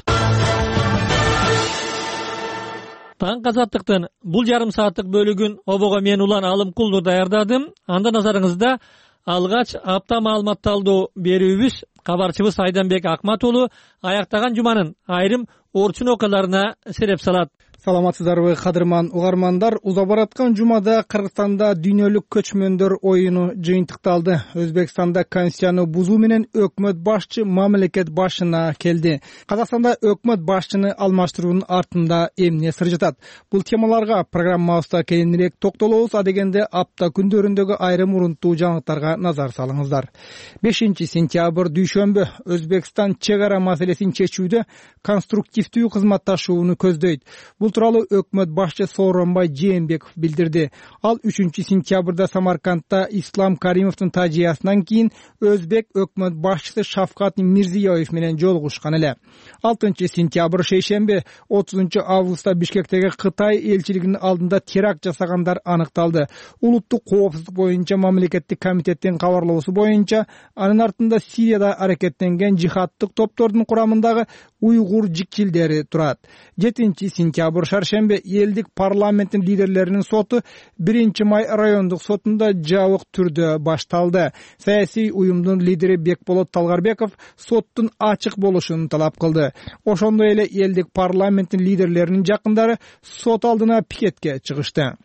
Таң Азаттыктын бул жарым сааттык бөлүгүн обого мен Улан Алымкулду даярдадым. Анда назарыңызда алгач апта маалымат талдоо берүүбүз кабарчыбыз Айданбек Акмат уулу аяктаган жуманын айрым орчун окуяларына сереп салат. Саламатсыздарбы кадырман угармандар, уза бараткан жумада Кыргызстанда дүйнөлүк көчмөндөр оюну жыйынтыкталды. Өзбекстанда конституцияны бузуу менен өкмөт башчы мамлекет башына келди. Казакстанда өкмөт башчыны алмаштыруунун артында эмне сыр жатат? Бул темаларга программабызда кененирээк токтолобуз, адегенде апта күндөрүндөгү айрым урунттуу жаңылыктарга назар салыңыздар. 5 сентябрь дүйшөмбү Өзбекстан чек ара маселесин чечүүдө конструктивдүү кызматташууну көздөйт. Бул тууралуу өкмөт башчы Сооронбай Жээнбеков билдирди. Ал 3 сентябрда Самаркандта Ислам Каримовдун тажыясынан кийин өзбек өкмөт башчысы Шавкат Мирзиёев менен жолугушкан эле. 6 сентябрь шейшемби 30 августта Бишкектеги Кытай элчилигинин алдында теракт жасагандар аныкталды. Улуттук коопсуздук боюнча мамлекеттик комитеттин кабарлоосу боюнча анын артында Сирияда аракеттенген жихадтык топтордун курамындагы уйгур жикчилдери турат. 7 сентябрь шаршембе элдик парламенттин лидерлеринин соту 1 май райондук сотунда жабык түрдө башталды. Саясий уюмдун лидери Бекболот Талгарбеков соттун ачык болушун талап кылды. Ошондой эле элдик парламенттин лидерлеринин жакындары сот алдына пикетке чыгышты.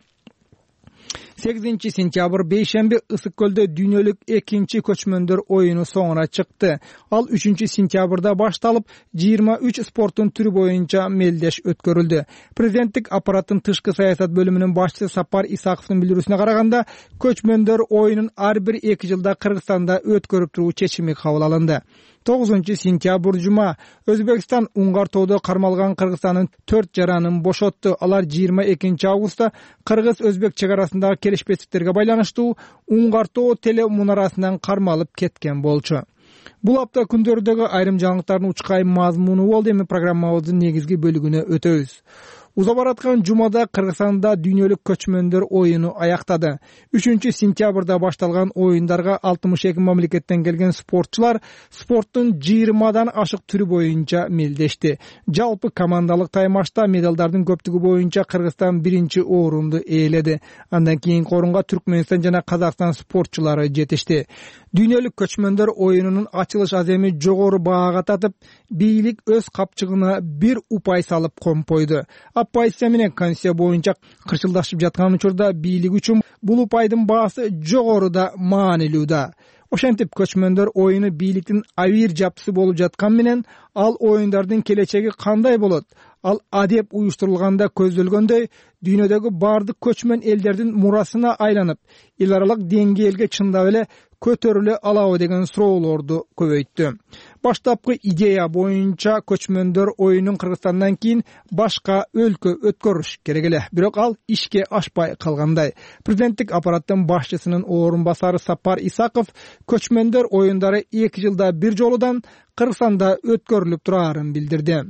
8 сентябрь бейшемби Ысык көлдө дүйнөлүк экинчи көчмөндөр оюну соңуна чыкты. Ал 3 сентябрда башталып, 23 спорттун түрү боюнча мелдеш өткөрүлдү. Президенттик аппараттын тышкы саясат бөлүмүнүн башчысы Сапар Исаковдун билдирүүсүнө караганда, көчмөндөр оюнун ар бир 2 жылда Кыргызстанда өткөрүп туруу чечими кабыл алынды. 9 сентябрь жума Өзбекстан Уңгар тоодо кармалган Кыргызстандын 4 жаранын бошотту. Алар 22 августта Кыргыз-Өзбек чек арасындагы келишпестиктерге байланыштуу Уңгар тоо теле мунарасынан кармалып кеткен болчу. Бул апта күндөрүдөгү айрым жаңылыктардын учкайым мазмуну болду. Эми программабыздын негизги бөлүгүнө өтөбүз. Уза бараткан жумада Кыргызстанда дүйнөлүк көчмөндөр оюну аяктады. 3 сентябрда башталган оюндарга 62 мамлекеттен келген спортчулар спорттун 20дан ашык түрү боюнча мелдешти. Жалпы командалык таймашта медалдардын көптүгү боюнча Кыргызстан 1 орунду ээледи. Андан кийинки орунга Түркмөнстан жана Казакстан спортчулары жетишти. Дүйнөлүк көчмөндөр оюнунун ачылыш аземи жогору баага татып, бийлик өз капчыгына 1 упай салып компойду. Оппозиция менен конституция боюнча кырчылдашып жаткан учурда бийлик үчүн бул упайдын баасы жогоруда маанилүү да. Ошентип көчмөндөр оюну бийликтин авир жапчысы болуп жаткан менен ал оюндардын келечеги кандай болот? Ал адеп уюштурулганда көздөлгөндөй дүйнөдөгү бардык көчмөн элдердин мурасына айланып, эл аралык деңгээлге чындап эле көтөрүлө алабы деген суроолорду көбөйттү. Баштапкы идея боюнча көчмөндөр оюнун Кыргызстандан кийин башка өлкө өткөрүш керек эле. Бирок ал ишке ашпай калгандай. Президенттик аппараттын башчысынын орун басары Сапар Исаков көчмөндөр оюндары 2 жылда бир жолудан Кыргызстанда өткөрүлүп турарын билдирди.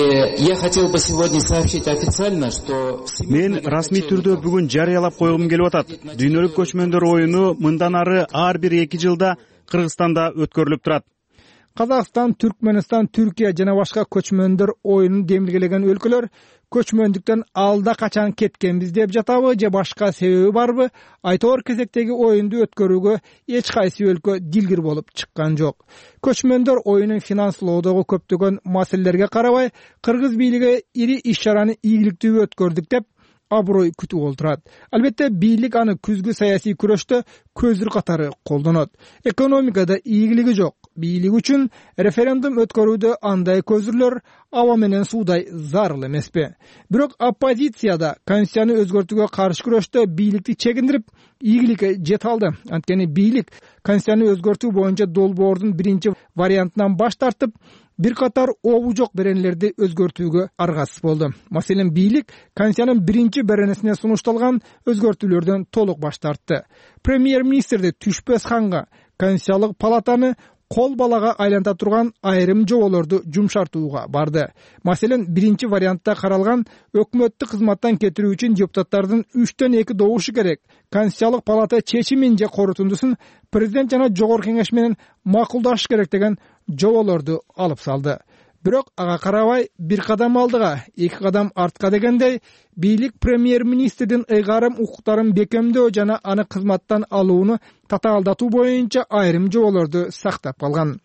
Мен расмий түрдө бүгүн жарыялап койгум келип атат. Дүйнөлүк көчмөндөр оюну мындан ары ар бир 2 жылда Кыргызстанда өткөрүлүп турат. Казакстан, Түркмөнстан, Түркия жана башка көчмөндөр оюнун демилгелеген өлкөлөр көчмөндүктөн алда качан кеткенбиз деп жатабы же башка себеби барбы? Айтор кезектеги оюнду өткөрүүгө эч кайсы өлкө дилгир болуп чыккан жок. Көчмөндөр оюнун финанслоодогу көптөгөн маселелерге карабай, Кыргыз бийлиги ири иш-чараны ийгиликтүү өткөрдүк деп аброй күтүп олтурат. Албетте бийлик аны күзгү саясий күрөштө көзүр катары колдонот. Экономикада ийгилиги жок. бийлик үчүн референдум өткөрүүдө андай көзүрлөр аба менен суудай зарыл эмеспи. Бирок оппозицияда конституцияны өзгөртүүгө каршы күрөштө бийликти чегиндирип, ийгиликке жете алды. Анткени бийлик конституцияны өзгөртүү боюнча долбоордун биринчи вариантынан баш тартып, бир катар обу жок беренелерди өзгөртүүгө аргасыз болду. Маселен, бийлик конституциянын биринчи беренесине сунушталган өзгөртүүлөрдөн толук баш тартты. Премьер-министрди түшпөс ханга Конституциялык палатаны кол балага айланта турган айрым жоболорду жумшартууга барды. Маселен, биринчи вариантта каралган өкмөттү кызматтан кетирүү үчүн депутаттардын 3/2 добушу керек. Конституциялык палата чечимин же корутундусун президент жана жогорку кеңеш менен макулдашыш керек деген жоболорду алып салды. Бирок ага карабай бир кадам алдыга, 2 кадам артка дегендей, бийлик премьер-министрдин ыйгарым укуктарын бекемдөө жана аны кызматтан алууну татаалдатуу боюнча айрым жоболорду сактап калган.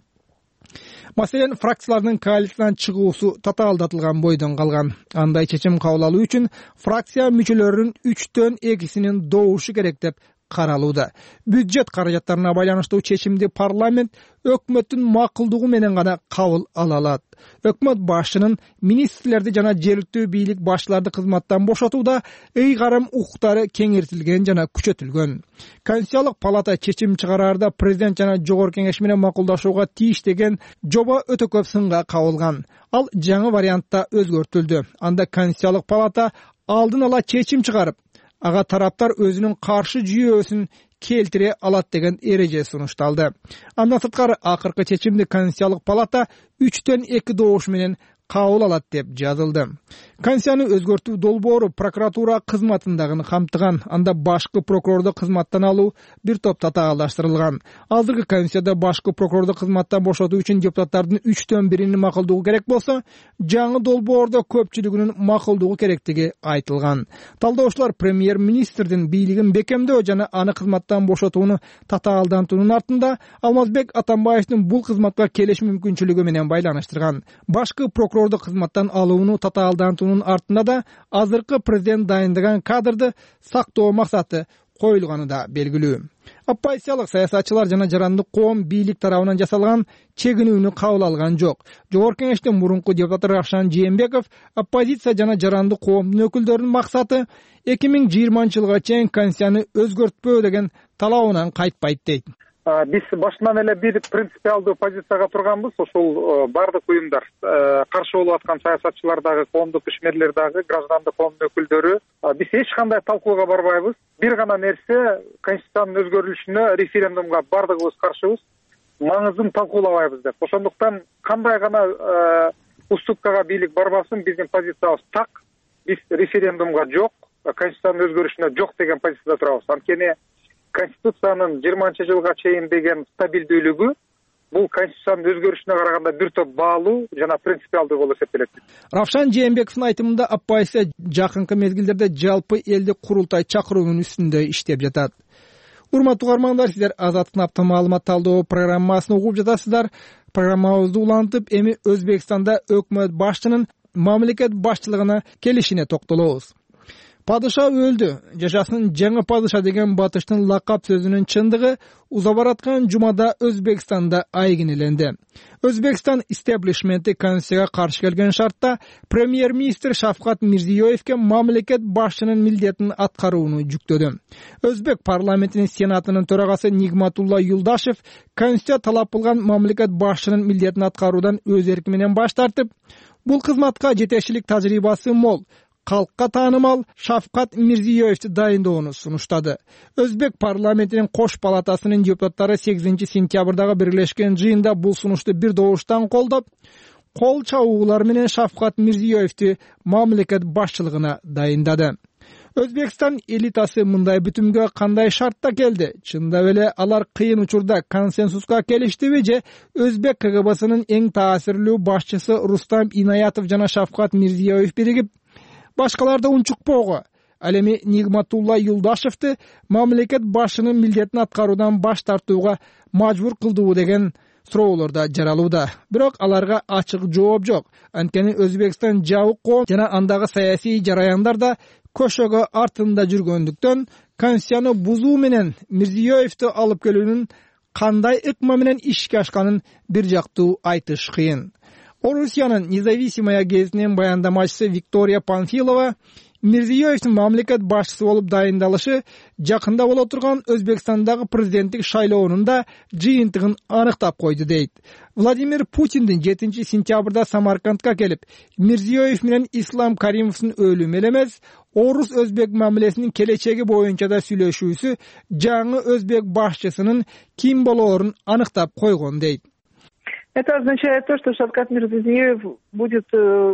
Маселен, фракциялардын коалициядан чыгуусу татаалдатылган бойдон калган. Андай чечим кабыл алуу үчүн фракция мүчөлөрүнүн 3/2 добушу керек деп каралууда. Бюджет каражаттарына байланыштуу чечимди парламент өкмөттүн макулдугу менен гана кабыл ала алат. Өкмөт башчынын министрлерди жана жергиликтүү бийлик башчыларды кызматтан бошотууда ыйгарым укуктары кеңейтилген жана күчөтүлгөн. Конституциялык палата чечим чыгараарда президент жана жогорку кеңеш менен макулдашууга тийиш деген жоба өтө көп сынга кабылган. Ал жаңы вариантта өзгөртүлдү. Анда Конституциялык палата алдын ала чечим чыгарып, ага тараптар өзүнүн каршы жүйөөсүн келтире алат деген эреже сунушталды. Андан сырткары акыркы чечимди Конституциялык палата 3/2 добуш менен кабыл алат деп жазылды. Конституцияны өзгөртүү долбоору прокуратура кызматындагыны камтыган. Анда башкы прокурорду кызматтан алуу бир топ татаалдаштырылган. Азыркы Конституцияда башкы прокурорду кызматтан бошотуу үчүн депутаттардын 3/1 макулдугу керек болсо, жаңы долбоордо көпчүлүгүнүн макулдугу керектиги айтылган. Талдоочулар премьер-министрдин бийлигин бекемдөө жана аны кызматтан бошотууну татаалдантуунун артында Алмазбек Атамбаевдин бул кызматка келиш мүмкүнчүлүгү менен байланыштырган. Башкы прокурорду кызматтан алууну татаалдантуунун артында да азыркы президент дайындаган кадрды сактоо максаты коюлганы да белгилүү. Оппозициялык саясатчылар жана жарандык коом бийлик тарабынан жасалган чегинүүнү кабыл алган жок. Жогорку кеңештин мурунку депутаты Равшан Жээнбеков оппозиция жана жарандык коомдун өкүлдөрүнүн максаты 2020-жылга чейин конституцияны өзгөртпөө деген талабынан кайтпайт дейт. Биз башынан эле бир принципиалдуу позицияга турганбыз. Ошол бардык уюмдар, каршы болуп аткан саясатчылар дагы, коомдук ишмерлер дагы, граждандык коомдун өкүлдөрү. Биз эч кандай талкууга барбайбыз. Бир гана нерсе, конституциянын өзгөрүлүшүнө референдумга бардыгыбыз каршыбыз. Маңызын талкуулабайбыз деп. Ошондуктан кандай гана уступкага бийлик барбасын, биздин позициябыз так. Биз референдумга жок, конституциянын өзгөрүшүнө жок деген позицияда турабыз. Анткени Конституциянын 20-жылга чейин деген стабилдүүлүгү бул конституциянын өзгөрүшүнө караганда бир топ баалуу жана принципиалдуу болуп эсептелет. Равшан Жээнбековдун айтымында оппозиция жакынкы мезгилдерде жалпы элдик курултай чакыруунун үстүндө иштеп жатат. Урматтуу угармандар, сиздер Азаттык автомаалымат талдоо программасын угуп жатасыздар. Программабызды улантып, эми Өзбекстанда өкмөт башчынын мамлекет башчылыгына келишине токтолобуз. Падыша өлдү. Жашасын жаңы падыша деген батыштын лакап сөзүнүн чындыгы уза бараткан жумада Өзбекстанда айгинеленди. Өзбекстан истеблишменти конституцияга каршы келген шартта премьер-министр Шавкат Мирзиёевке мамлекет башчынын милдетин аткарууну жүктөдү. Өзбек парламентинин сенатынын төрагасы Нигматулла Юлдашев конституция талап кылган мамлекет башчынын милдетин аткаруудан өз эрки менен баш тартып, бул кызматка жетекчилик тажрыйбасы мол, калкка таанымал Шавкат Мирзиёевди дайындоону сунуштады. Өзбек парламентинин кош палатасынын депутаттары 8-сентябрдагы бирлешкен жыйында бул сунушту бир добуштан колдоп, кол чабуулар менен Шавкат Мирзиёевди мамлекет башчылыгына дайындады. Өзбекстан элитасы мындай бүтүмгө кандай шартта келди? Чындап эле алар кыйын учурда консенсуска келиштиби же Өзбек КГБсынын эң таасирлүү башчысы Рустам Инаятов жана Шавкат Мирзиёев биригип башкаларды унчукпоого, ал эми Нигматулла Юлдашевди мамлекет башчынын милдетин аткаруудан баш тартууга мажбур кылдыбы деген суроолор да жаралууда. Бирок аларга ачык жооп жок. Анткени Өзбекстан жабык коом жана андагы саясий жараяндар да көшөгө артында жүргөндүктөн конституцияны бузуу менен Мирзиёевди алып келүүнүн кандай ыкма менен ишке ашканын бир жактуу айтыш кыйын. Орусиянын независимая гезитинин баяндамачысы Виктория Панфилова Мирзиёевдин мамлекет башчысы болуп дайындалышы жакында боло турган Өзбекстандагы президенттик шайлоонун да жыйынтыгын аныктап койду дейт. Владимир Путиндин 7 сентябрда Самаркандга келип, Мирзиёев менен Ислам Каримовдун өлүмү эле эмес, орус-өзбек мамилесинин келечеги боюнча да сүйлөшүүсү жаңы өзбек башчысынын ким болоорун аныктап койгон дейт. Это означает то, что Шавкат Мирзиёев будет...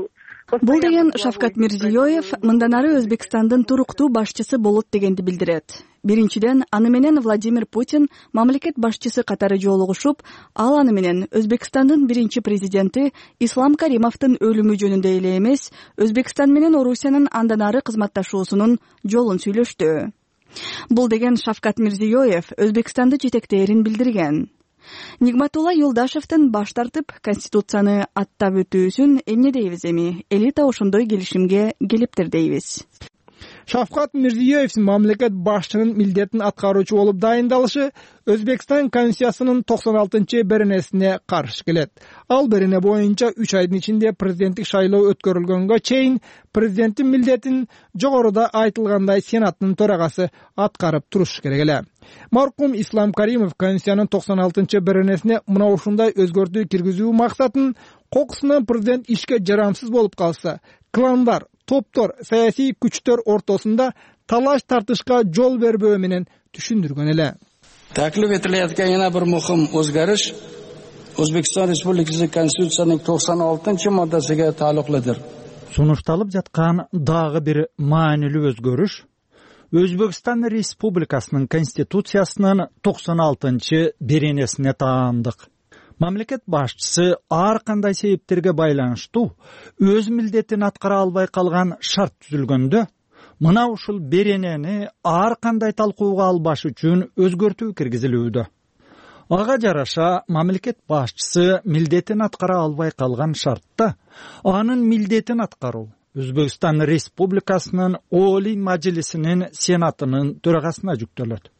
Бул деген Шавкат Мирзиёев мындан ары Өзбекстандын туруктуу башчысы болот дегенди билдирет. Биринчиден, аны менен Владимир Путин мамлекет башчысы катары жолугушуп, ал аны менен Өзбекстандын биринчи президенти Ислам Каримовдун өлүмү жөнүндө эле эмес, Өзбекстан менен Орусиянын андан ары кызматташуусунун жолун сүйлөштү. Бул деген Шавкат Мирзиёев Өзбекстанды жетектээрин билдирген. Нигматулла Юлдашевдин баш тартып, Конституцияны аттап өтүүсүн эмне дейбиз эми? Элита ошондой келишимге келиптир дейбиз. Шавкат Мирзиёевдин мамлекет башчынын милдетин аткаруучу болуп дайындалышы Өзбекстан Конституциясынын 96-беренесине каршы келет. Ал берене боюнча 3 айдын ичинде президенттик шайлоо өткөрүлгөнгө чейин президенттин милдетин жогоруда айтылгандай Сенаттын төрагасы аткарып туруш керек эле. Маркум Ислам Каримов Конституциянын 96-беренесине мына ушундай өзгөртүү киргизүү максатын кокусунан президент ишке жарамсыз болуп калса, кландар, топтор, саясий күчтөр ортосунда талаш тартышка жол бербөө менен түшүндүргөн эле. Taklif etilayotgan yana bir muhim o'zgarish O'zbekiston Respublikasi Konstitutsiyasining 96-moddasiga taalluqlidir. Сунушталып жаткан дагы бир маанилүү өзгөрүш Өзбекстан Республикасынын Конституциясынын 96-беренесине таандык. Мамлекет башчысы ар кандай себептерге байланыштуу өз милдетин аткара албай калган шарт түзүлгөндө, мына ушул беренени ар кандай талкууга албаш үчүн өзгөртүү киргизилүүдө. Ага жараша мамлекет башчысы милдетин аткара албай калган шартта анын милдетин аткаруу Өзбекстан Республикасынын Олий Мажлисинин Сенатынын төрагасына жүктөлөт.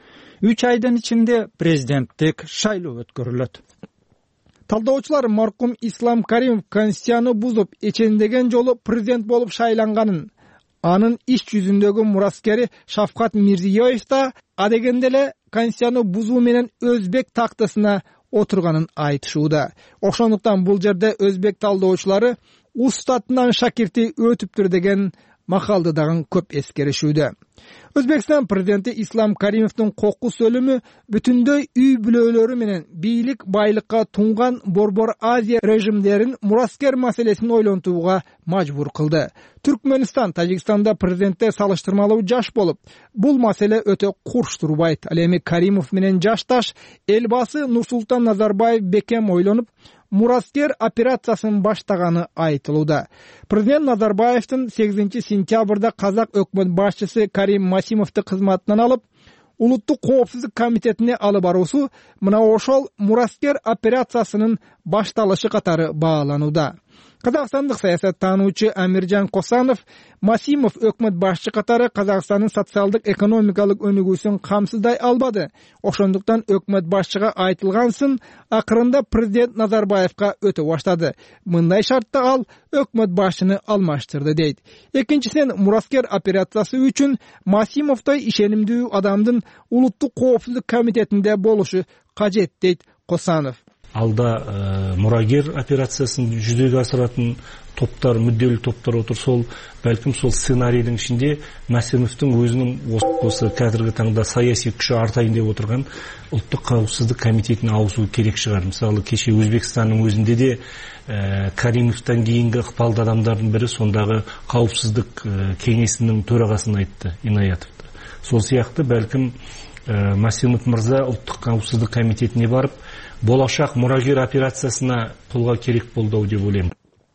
3 айдын ичинде президенттик шайлоо өткөрүлөт. Талдоочулар маркум Ислам Каримов Конституцияны бузуп, эчендеген жолу президент болуп шайланганын, анын иш жүзүндөгү мураскери Шавкат Мирзиёев да адегенде эле Конституцияны бузуу менен өзбек тактысына отурганын айтышууда. Ошондуктан бул жерде өзбек талдоочулары устатынан шакирти өтүптүр деген макалды дагы көп эскеришүүдө. Өзбекстан президенти Ислам Каримовдун кокус өлүмү бүтүндөй үй бүлөлөрү менен бийлик байлыкка тунган Борбор Азия режимдерин мураскер маселесин ойлонтууга мажбур кылды. Түркмөнстан Тажикстанда президентте салыштырмалуу жаш болуп, бул маселе өтө курч турбайт. Ал эми Каримов менен жашташ элбасы Нурсултан Назарбаев бекем ойлонуп, мураскер операциясын баштаганы айтылууда. Президент Назарбаевдин 8 сентябрда казак өкмөт башчысы Карим Масимовду кызматынан алып, Улуттук коопсуздук комитетине алып баруусу мына ошол мураскер операциясынын башталышы катары бааланууда. Казакстандык саясаттануучу Амиржан Косанов Масимов өкмөт башчы катары Казакстандын социалдык экономикалык өнүгүүсүн камсыздай албады. Ошондуктан өкмөт башчыга айтылгансын акырында президент Назарбаевка өтө баштады. Мындай шартта ал өкмөт башчыны алмаштырды дейт. Экинчисинен мураскер операциясы үчүн Масимовдой ишенимдүү адамдын Улуттук коопсуздук комитетинде болушу кажет дейт Косанов. Алда мурагер операциясын жүзөгө асыратын топтар, мүдделүү топтор отур. Сол балким сол сценарийдин ичинде Масимовдун өзүнүн осы қазіргі таңда саясий күчү артайын деп отурган Улуттук коопсуздук комитетине ауысуу керек чыгар. Мисалы кеше Өзбекстандын өзүндө де Каримовдон кийинки ыкпалдуу адамдардын бири сондагы коопсуздук кеңесинин төрагасын айтты, Инаятовду. Сол сыяктуу балким Масимов мырза Улуттук коопсуздук комитетине барып, болашак мурагер операциясына колго керек болду деп ойлойм.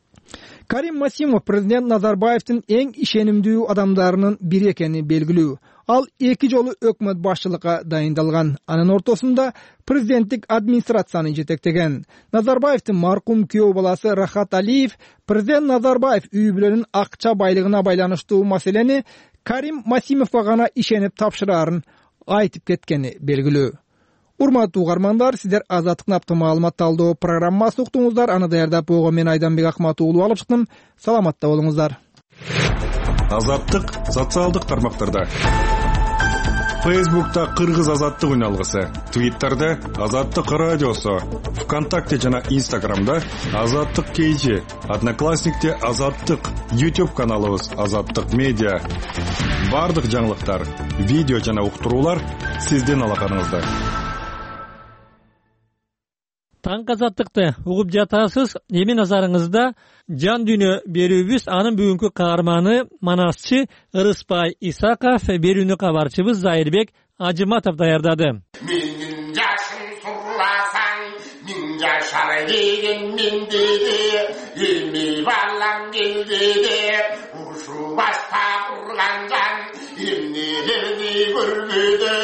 Карим Масимов президент Назарбаевдин эң ишенимдүү адамдарынын бири экени белгилүү. Ал 2 жолу өкмөт башчылыкка дайындалган. Анын ортосунда президенттик администрацияны жетектеген. Назарбаевдин маркум күйөө баласы Рахат Алиев президент Назарбаев үй бүлөнүн акча байлыгына байланыштуу маселени Карим Масимовго гана ишенип тапшырарын айтып кеткени белгилүү. Урматтуу угармандар, сиздер Азаттыктын апта маалымат талдоо программасын уктуңуздар. Аны даярдап койгон мен Айданбек Акматуулу алып чыктым. Саламатта болуңуздар. Азаттык социалдык тармактарда. Фейсбукта Кыргыз азаттык үналгысы, Твиттерде Азаттык радиосу, ВКонтакте жана Инстаграмда Азаттык KG, Одноклассникте Азаттык, YouTube каналыбыз Азаттык медиа. Бардык жаңылыктар, видео жана уктуруулар сиздин алаканыңызда. Таң азаттыкты угуп жатасыз. Эми назарыңызда жан дүйнө берүүбүз, анын бүгүнкү каарманы манасчы Ырыспай Исаков, берүүнү кабарчыбыз Зайырбек Ажыматов даярдады. Менин жашым сурласаң, мен жашар деген мен деди, эми балам келди, ушу башка урган жан, эмнелерди көрбөдү,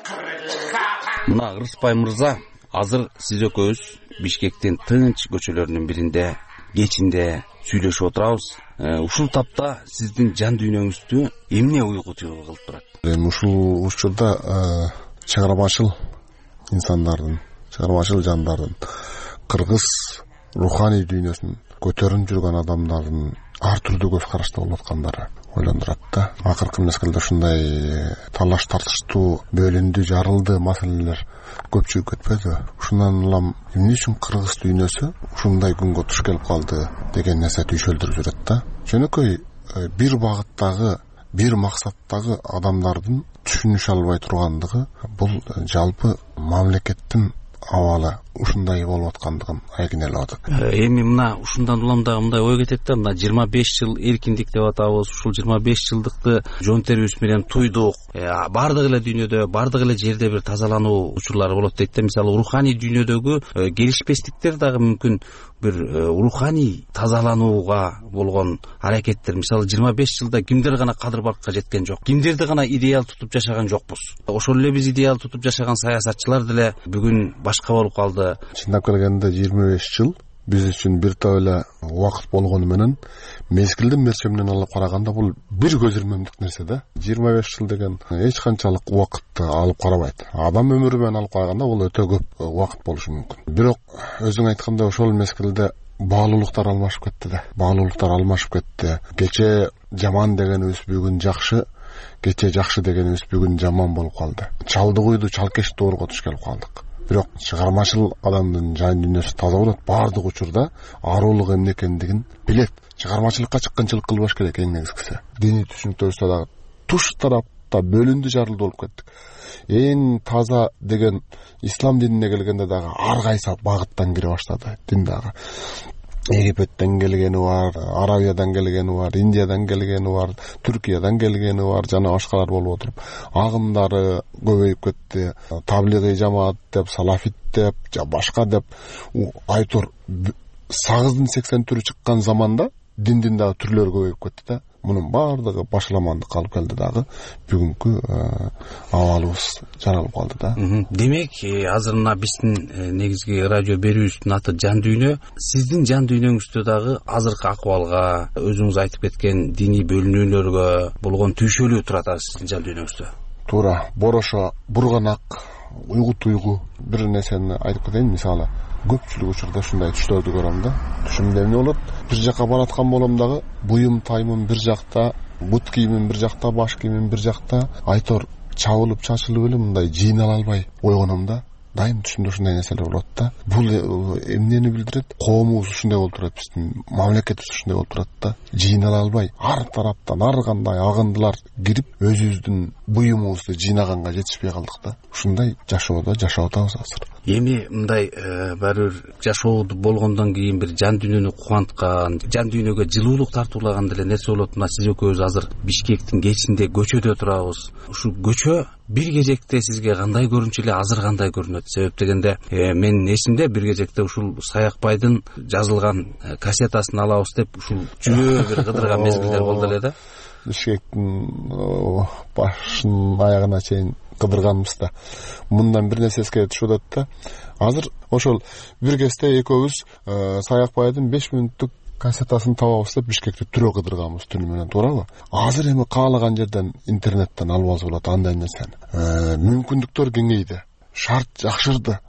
Кыргызстан. Мына Ырыспай мырза, азыр сиз экөөбүз Бишкектин тынч көчөлөрүнүн биринде кечинде сүйлөшүп отурабыз. Ушул тапта сиздин жан дүйнөңүздү эмне уйгутуу кылып турат? Ушул учурда чыгармачыл инсандардын, чыгармачыл жандардын, кыргыз руханий дүйнөсүн көтөрүп жүргөн адамдардын ар түрдүү көз карашта болуп аткандары ойлондурат да. Акыркы мезгилде ушундай талаш тартыштуу, бөлүндү, жарылды маселелер көпчүгүп кетпеди. Ушундан улам эмне үчүн кыргыз дүйнөсү ушундай күнгө туш келип калды деген нерсе түйшөлдүрүп жүрөт да. Жөнөкөй бир багыттагы, бир максаттагы адамдардын түшүнүшө албай тургандыгы бул жалпы мамлекеттин абалы ушундай болуп аткандыгын айгинелеп атат. Эми мына ушундан улам дагы мындай ой кетет да, мына 25 жыл эркиндик деп атабыз. Ушул 25 жылдыкты жон терибиз менен туйдук. Бардык эле дүйнөдө, бардык эле жерде бир тазалануу учурлары болот дейт да. Мисалы руханий дүйнөдөгү келишпестиктер дагы мүмкүн бир руханий тазаланууга болгон аракеттер. Мисалы 25 жылда кимдер гана кадыр баркка жеткен жок, кимдерди гана идеал тутуп жашаган жокпуз. Ошол эле биз идеал тутуп жашаган саясатчылар деле бүгүн башка болуп калды. Чындап келгенде 25 жыл биз үчүн бир топ эле убакыт болгону менен мезгилдин мерчеминен алып караганда бул бир көз ирмемдик нерсе да. 25 жыл деген эч канчалык убакытты алып карабайт. Адам өмүрү менен алып караганда бул өтө көп убакыт болушу мүмкүн. Бирок өзүң айткандай ошол мезгилде баалуулуктар алмашып кетти да. Баалуулуктар алмашып кетти. Кече жаман дегенибиз бүгүн жакшы, кече жакшы дегенибиз бүгүн жаман болуп калды. Чалды куйду чалкеш доорго туш келип калдык. Бирок чыгармачыл адамдын жан дүйнөсү таза болот. Бардык учурда арулук эмне экендигин билет. Чыгармачылыкка чыккынчылык кылбаш керек эң негизгиси. Диний түшүнүктөрүбүздө дагы туш тарапта бөлүндү, жарылды болуп кеттик. Эң таза деген ислам динине келгенде дагы ар кайсы багыттан кире баштады. Дин дагы Египеттен келгени бар, Арабиядан келгени бар, Индиядан келгени бар, Түркиядан келгени бар, жана башкалар болуп отуруп, агымдары көбөйүп кетти. Таблигый жамаат деп, салафит деп, башка деп айтор сагыздын 80 түрү чыккан заманда диндин дагы түрлөрү көбөйүп кетти да. Мунун баардыгы башаламандыкка алып келди дагы бүгүнкү абалыбыз жаралып калды да. Демек, азыр мына биздин негизги радио берүүбүздүн аты жан дүйнө. Сиздин жан дүйнөңүздө дагы азыркы акыбалга, өзүңүз айтып кеткен диний бөлүнүүлөргө болгон түйшөлүү турат сиздин жан дүйнөңүздө. Туура, борошо, бурганак, уйгу туйгу бир нерсени айтып кетейин. Мисалы, көпчүлүк учурда ушундай түштөрдү көрөм да. Түшүмдө эмне болот? Бир жака бараткан болом дагы, буюм таймым бир жакта, бут кийимим бир жакта, баш кийимим бир жакта, айтор чабылып чачылып эле мындай жыйнала албай ойгоном да. Дайым түшүмдө ушундай нерселер болот да. Бул эмнени билдирет? Коомубуз ушундай болуп турат, биздин мамлекетибиз ушундай болуп турат да. Жыйнала албай, ар тараптан ар кандай агындылар кирип, өзүбүздүн буюмубузду жыйнаганга жетишпей калдык да. Ушундай жашоодо жашап атабыз азыр. Эми мындай бир жашоо болгондон кийин бир жан дүйнөнү кубанткан, жан дүйнөгө жылуулук тартуулаган деле нерсе болот. Мына сиз экөөбүз азыр Бишкектин кечинде көчөдө турабыз. Ушул көчө бир кезекте сизге кандай көрүнчү эле, азыр кандай көрүнөт? Себеп дегенде менин эсимде бир кезекте ушул Саякбайдын жазылган кассетасын алабыз деп ушул жөө бир кыдырган мезгилдер болду эле да. Бишкектин башын аягына чейин кыдырганбыз да. Мындан бир нерсе эске түшүп атат да. Азыр ошол бир кезде экөөбүз Саякбайдын 5 мүнөттүк кассетасын табабыз деп Бишкекти түрө кыдырганбыз түнү менен, туурабы? Азыр эми каалаган жерден интернеттен албазы болот андай нерсени. Мүмкүндүктөр кеңейди. шарт жакшырды.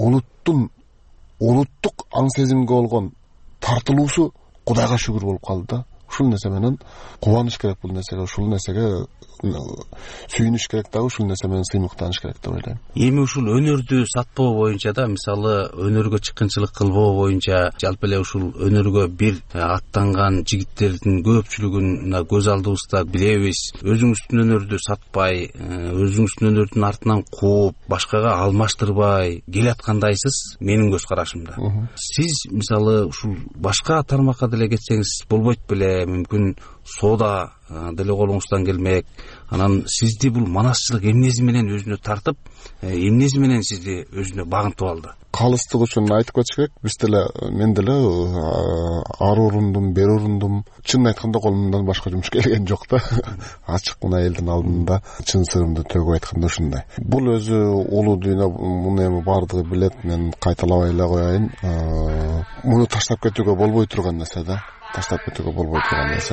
Улуттук аң сезимге болгон тартылуусу Кудайга шүгүр болуп калды да. Ушул нерсе менен кубаныш керек бул нерсеге, ушул нерсеге сүйүнүш керек да, ушул нерсе менен сыймыктаныш керек деп ойлойм. Эми ушул өнөрдү сатпоо боюнча да, мисалы өнөргө чыккынчылык кылбоо боюнча, жалпы эле ушул өнөргө бир аттанган жигиттердин көпчүлүгүн көз алдыбызда билебиз. Өзүңүздүн өнөрдү сатпай, өзүңүздүн өнөрдүн артынан кууп, башкага алмаштырбай келаткандайсыз, менин көз карашымда. Сиз мисалы ушул башка тармакка деле кетсеңиз болбойт беле? Мүмкүн соода деле колуңуздан келмек. Анан сизди бул манасчылык эмнеси менен өзүнө тартып, эмнеси менен сизди өзүнө багынтып алды? Калыстык үчүн айтып кетиш керек. Биз деле, мен деле ары урундум, бери урундум. Чынын айтканда колумдан башка жумуш келген жок да. Ачык мына элдин алдында чын сырымды төгүп айтканда ушундай. Бул өзү улуу дүйнө, муну эми бардыгы билет. Мен кайталабай эле коеюн. Муну таштап кетүүгө болбой турган нерсе да. Таштап кетүүгө болбой турган нерсе.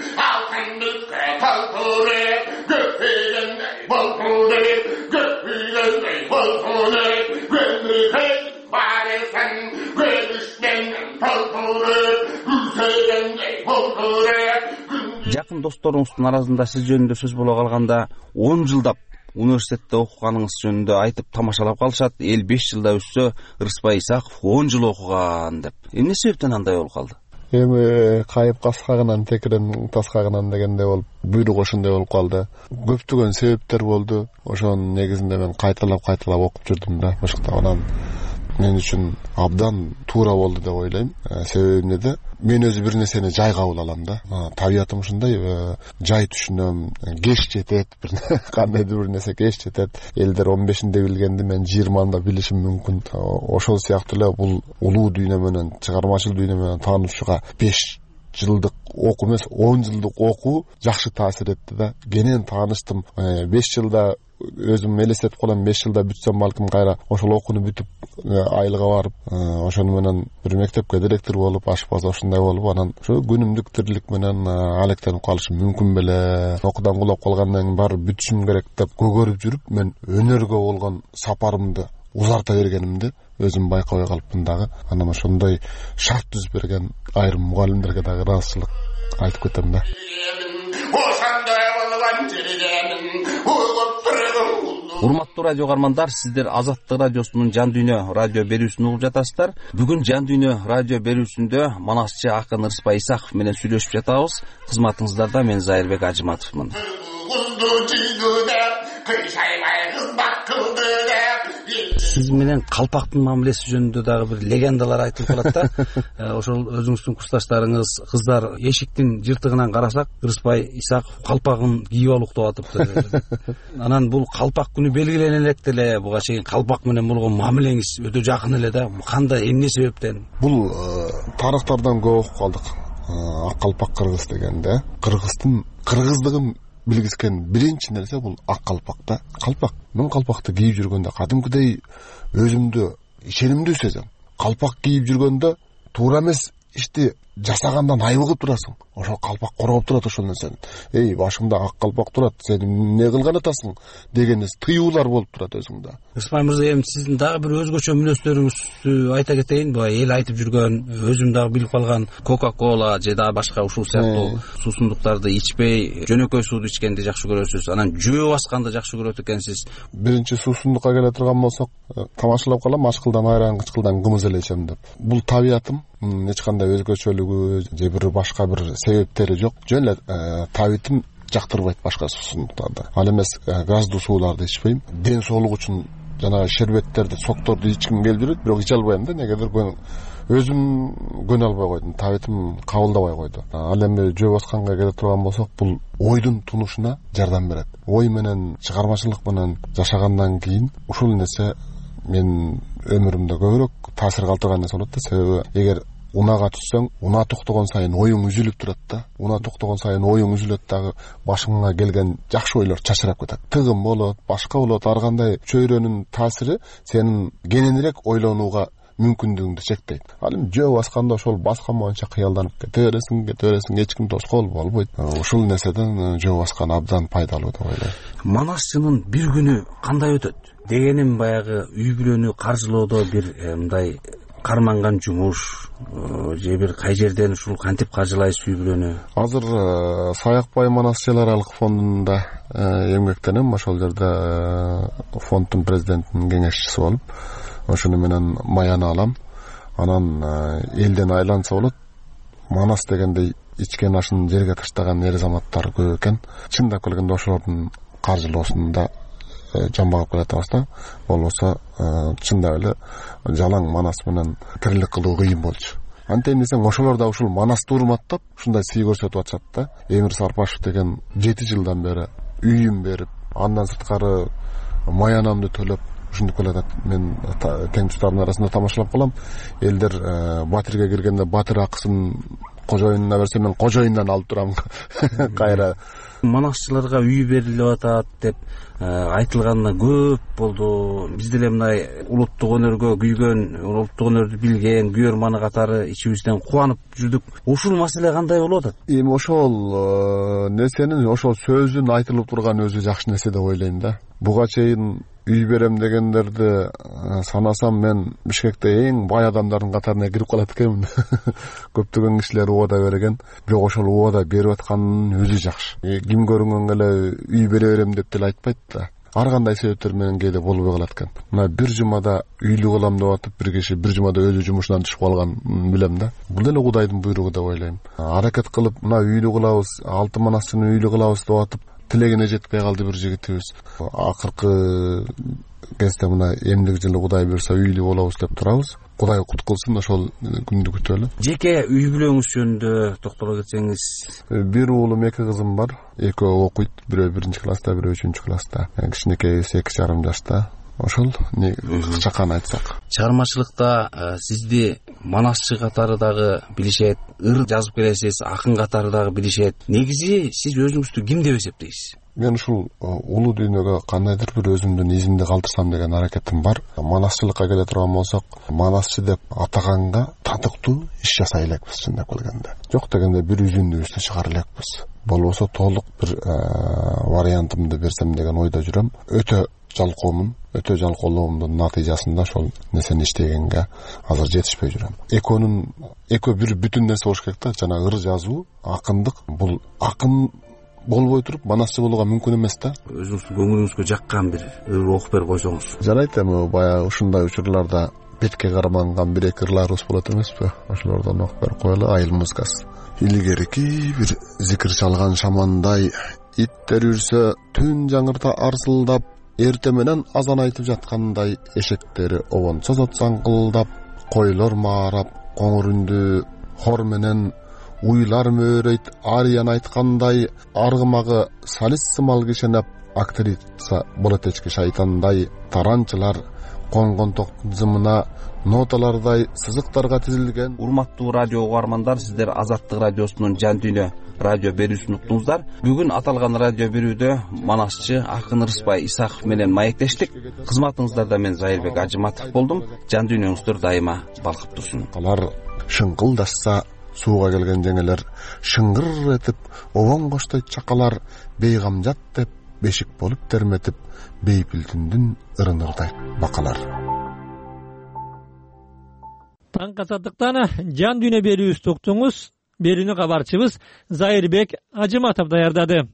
Жакын досторуңуздун арасында сиз жөнүндө сөз боло калганда 10 жылдап университетте окуганыңыз жөнүндө айтып тамашалап калышат. Эл 5 жылда өссө, Ырысбай Исаков 10 жыл окуган деп. Эмне себептен андай болуп калды? Эми кайып каскагынан текирен таскагынан дегендей болуп, буйрук ошондой болуп калды. Көптөгөн себептер болду. Ошонун негизинде мен кайталап окуп жүрдүм да. Ошондо анан мен үчүн абдан туура болду деп ойлойм. Себеби эмнеде? Мен өзү бир нерсени жай кабыл алам да. Табиятым ушундай, жай түшүнөм, кеч жетет, кандайдыр бир нерсе кеч жетет. Элдер 15-нде билгенди мен 20-анда билишим мүмкүн. Ошол сыяктуу эле бул улуу дүйнө менен, чыгармачыл дүйнө менен таанышууга 5 жылдык окуу эмес, 10 жылдык окуу жакшы таасир этти да. Кенен тааныштым. 5 жылда өзүм элестетип калам, 5 жылда бүтсөм балким кайра ошол окууну бүтүп айылга барып, ошону менен бир мектепке директор болуп, ашпаз ошондой болуп, анан ошо күнүмдүк тирилик менен алектенип калышым мүмкүн беле. Окуудан кулап калгандан кийин баары бүтүшүм керек деп көгөрүп жүрүп, мен өнөргө болгон сапарымды узарта бергенимди өзүм байкабай калыпмын дагы. Анан ошондой шарт түзүп берген айрым мугалимдерге дагы ыраазычылык айтып кетем да. Урматтуу радио каармандар, сиздер Азаттык радиосунун Жан дүйнө радио берүүсүн угуп жатасыздар. Бүгүн Жан дүйнө радио берүүсүндө манасчы акын Ырысбай Исаков менен сүйлөшүп жатабыз. Кызматыңыздарда мен Зайырбек Ажыматовмун. Сиз менен калпактын мамилеси жөнүндө дагы бир легендалар айтылып калат да. Ошол өзүңүздүн курсташтарыңыз, кыздар эшиктин жыртыгынан карасак, Ырысбай Исаков калпагын кийип алып уктап атыптыр. Анан бул калпак күнү белгилене электе эле, буга чейин калпак менен болгон мамилеңиз өтө жакын эле да. Кандай, эмне себептен? Бул тарыхтардан көп окуп калдык. Ак калпак кыргыз дегенде, кыргыздыгын билгизген биринчи нерсе бул ак калпак да. Калпак. Мен калпакты кийип жүргөндө кадимкидей өзүмдү ишенимдүү сезем. Калпак кийип жүргөндө туура эмес ишти жасагандан айбыгып турасың. Ошол калпак коргоп турат ошол нерсени. Башыңда ак калпак турат, сен эмне кылган атасың деген тыюулар болуп турат өзүңдө. Ырысбай мырза, эми сиздин дагы бир өзгөчө мүнөздөрүңүздү айта кетейин. Буга эл айтып жүргөн, өзүм дагы билип калган Coca-Cola же да башка ушул сыяктуу суусундуктарды ичпей, жөнөкөй сууду ичкенди жакшы көрөсүз. Анан жөө басканды жакшы көрөт экенсиз. Биринчи суусундукка келе турган болсок, тамашалап калам, ачкылдан айран, кычкылдан кымыз эле ичем деп. Бул табиятым, эч кандай өзгөчөлүгү же бир башка бир себептери жок. Жөн эле табитим жактырбайт башка суусундуктарды. Ал эмес газдуу сууларды ичпейм. Ден соолук үчүн жанагы шербеттерди, сокторду ичким келип жүрөт, бирок иче албайм да. Негедир өзүм көнө албай койдум, табитим кабылдабай койду. Ал эми жөө басканга келе турган болсок, бул ойдун тунушуна жардам берет. Ой менен, чыгармачылык менен жашагандан кийин ушул нерсе мен өмүрүмдө көбүрөөк таасир калтырган нерсе болот да. Себеби эгер унага түшсөң, уна токтогон сайын оюң үзүлүп турат да. Уна токтогон сайын оюң үзүлөт дагы, башыңа келген жакшы ойлор чачырап кетет. Тыгым болот, башка болот, ар кандай чөйрөнүн таасири сенин кененирээк ойлонууга мүмкүндүгүңдү чектейт. Ал эми жөө басканда ошол басканча кыялданып кете бересиң, эч ким тоскоол болбойт. Ушул нерседен жөө баскан абдан пайдалуу деп ойлойм. Манасчынын бир күнү кандай өтөт? Дегеним баягы үй бүлөнү каржылоодо бир мындай карманган жумуш же бир кай жерден ушул кантип каржылайсыз үй бүлөнү? Азыр Саякбай Манас аралык фондунда эмгектенем. Ошол жерде фонддун президентинин кеңешчиси болуп, ошону менен маяны алам. Анан элден айланса болот. Манас дегенде ичкен ашын жерге таштаган эр азаматтар көп экен. Чындап келгенде ошолордун каржылоосунда жамбагып келатабыз да. Болбосо чындап эле жалаң Манас менен тирилик кылуу кыйын болчу. Антейин десең, ошолор да ушул Манасты урматтап, ушундай сый көрсөтүп атышат да. Эмир Сарпашев деген 7 жылдан бери үйүн берип, андан сырткары маянамды төлөп ушинтип келатат. Мен тең тутардын арасында тамашалап калам. Элдер батирге киргенде батир акысын кожоюнуна берсе, мен кожоюндан алып турам кайра. Манасчыларга үй берилип атат деп айтылганына көп болду. Биз деле мындай улуттук өнөргө күйгөн, улуттук өнөрдү билген күйөрманы катары ичибизден кубанып жүрдүк. Ушул маселе кандай болуп атат? Эми ошол нерсенин, ошол сөздүн айтылып турган өзү жакшы нерсе деп ойлойм да. Буга чейин үй берем дегендерди санасам, мен Бишкекте эң бай адамдардын катарына кирип калат экенмин. Көптөгөн кишилер убада берген, бирок ошол убада берип атканын өзү жакшы. Ким көрүнгөн эле үй бере берем деп деле айтпайт да. Ар кандай себептер менен кээде болбой калат экен. Мына бир жумада үйлүү кылам деп атып, бир киши бир жумада өзү жумушунан түшүп калган билем да. Бул деле Кудайдын буйругу деп ойлойм. Аракет кылып, мына үйлүү кылабыз, 6 манасчыны үйлүү кылабыз деп атып, тилегине жетпей калды бир жигитибиз. Акыркы кезде мына эмдик жылы Кудай берсе үйлүү болобуз деп турабыз. Кудай кут кылсын, ошол күндү күтөлү. Жеке үй бүлөңүз жөнүндө токтоло кетсеңиз. Бир уулум, 2 кызым бар. Экөө окуйт, бирөө 1-класста, бирөө 3-класста. Кичинекейиси 2,5 жашта. Ошол кысчакан айтсак. Чыгармачылыкта сизди манасчы катары дагы билишет, ыр жазып келесиз, акын катары дагы билишет. Негизи сиз өзүңүздү ким деп эсептейсиз? Мен ушул улуу дүйнөгө кандайдыр бир өзүмдүн изимди калтырсам деген аракетим бар. Манасчылыкка келе турган болсок, манасчы деп атаганга татыктуу иш жасай элекпиз чындап келгенде. Жок дегенде бир үзүндүбүздү чыгара элекпиз. Болбосо толук бир вариантымды берсем деген ойдо жүрөм. Өтө жалкоолугумдун натыйжасында ошол нерсени иштегенге азыр жетишпей жүрөм. Экөө бир бүтүн нерсе болуш керек да. Жана ыр жазуу, акындык, бул акын болбой туруп манасчы болууга мүмкүн эмес да. Өзүңүздүн көңүлүңүзгө жаккан бир ыр окуп берип койсоңуз. Жарайт, эми баягы ушундай учурларда бетке карманган 1-2 ырларыбыз болот эмеспи? Ошолордон окуп берип коелу. Айыл музыкасы. Илгерки бир зикир чалган шамандай, иттер үрсө түн жаңырта арсылдап, эрте менен азан айтып жаткандай, эшектери обон созот саңкылдап, койлор маарап, коңур үндү хор менен уйлар мөөрөйт ариян айткандай, аргымагы салис сымал кишенеп, актриса болот эчки шайтандай, таранчылар конгон токтун зымына ноталардай сызыктарга тизилген. Урматтуу радио угармандар, сиздер Азаттык радиосунун Жан дүйнө радио берүүсүн уктуңуздар. Бүгүн аталган радио берүүдө манасчы акын Рыспай Исаков менен маектештик. Кызматыңыздарда мен Зайырбек Ажыматов болдум. Жан дүйнөңүздөр дайыма балкып турсун. Алар шыңкылдашса сууга келген жеңелер, шыңгыр этип обон коштойт чакалар, бейгамжат деп бешик болуп терметип, бейпил түндүн ырындырдайт бакалар. Таң касаттыктан Жан дүйнө берүүбүздү уктуңуз. Берүүнү кабарчыбыз Зайырбек Ажыматов даярдады.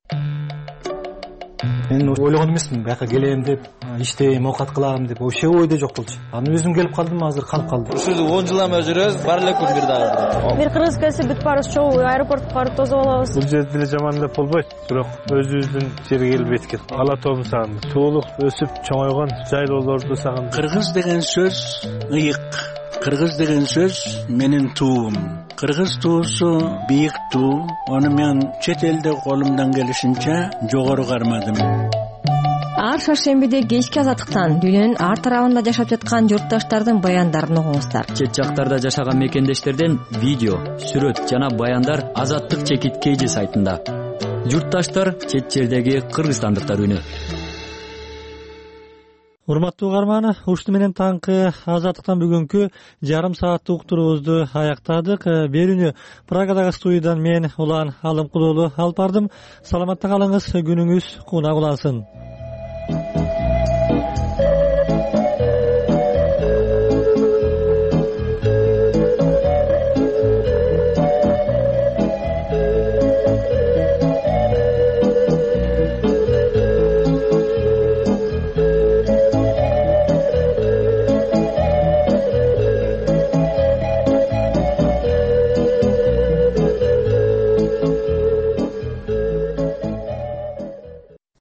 Мен ойлогон эмесмин, бияка келем деп, иштейм, оокат кылам деп, вообще ойдо жок болчу. Аны өзүм келип калдым, азыр калып калдым. Ушул 10 жылдан бери жүрөбүз, бар эле күн бир дагы. Бир кыргыз келсе бүт барыбыз чогуу аэропортко барып тосуп алабыз. Бул жерде деле жаман деп болбойт, бирок өзүбүздүн жерге келип эткил. Ала тоомду сагындым. Суулук өсүп чоңойгон жайлоолорду сагындым. Кыргыз деген сөз ыйык. Кыргыз деген сөз менин туум. Кыргыз туусу бийик туу. Аны мен чет элде колумдан келишинче жогору кармадым. Ар шаршембиде кечки Азаттыктан дүйнөнүн ар тарабында жашап жаткан журтташтардын баяндарын угуңуздар. Чет жактарда жашаган мекендештерден видео, сүрөт жана баяндар Азаттык /KG сайтында. Журтташтар чет жердеги кыргызстандыктар үнү. Урматтуу угарман, ушуну менен таңкы Азаттыктан бүгүнкү жарым сааттык уктуруубузду аяктадык. Берүүнү Прагадагы студиядан мен Улан Алымкулуулу алып бардым. Саламатта калыңыз, күнүңүз кууна улансын.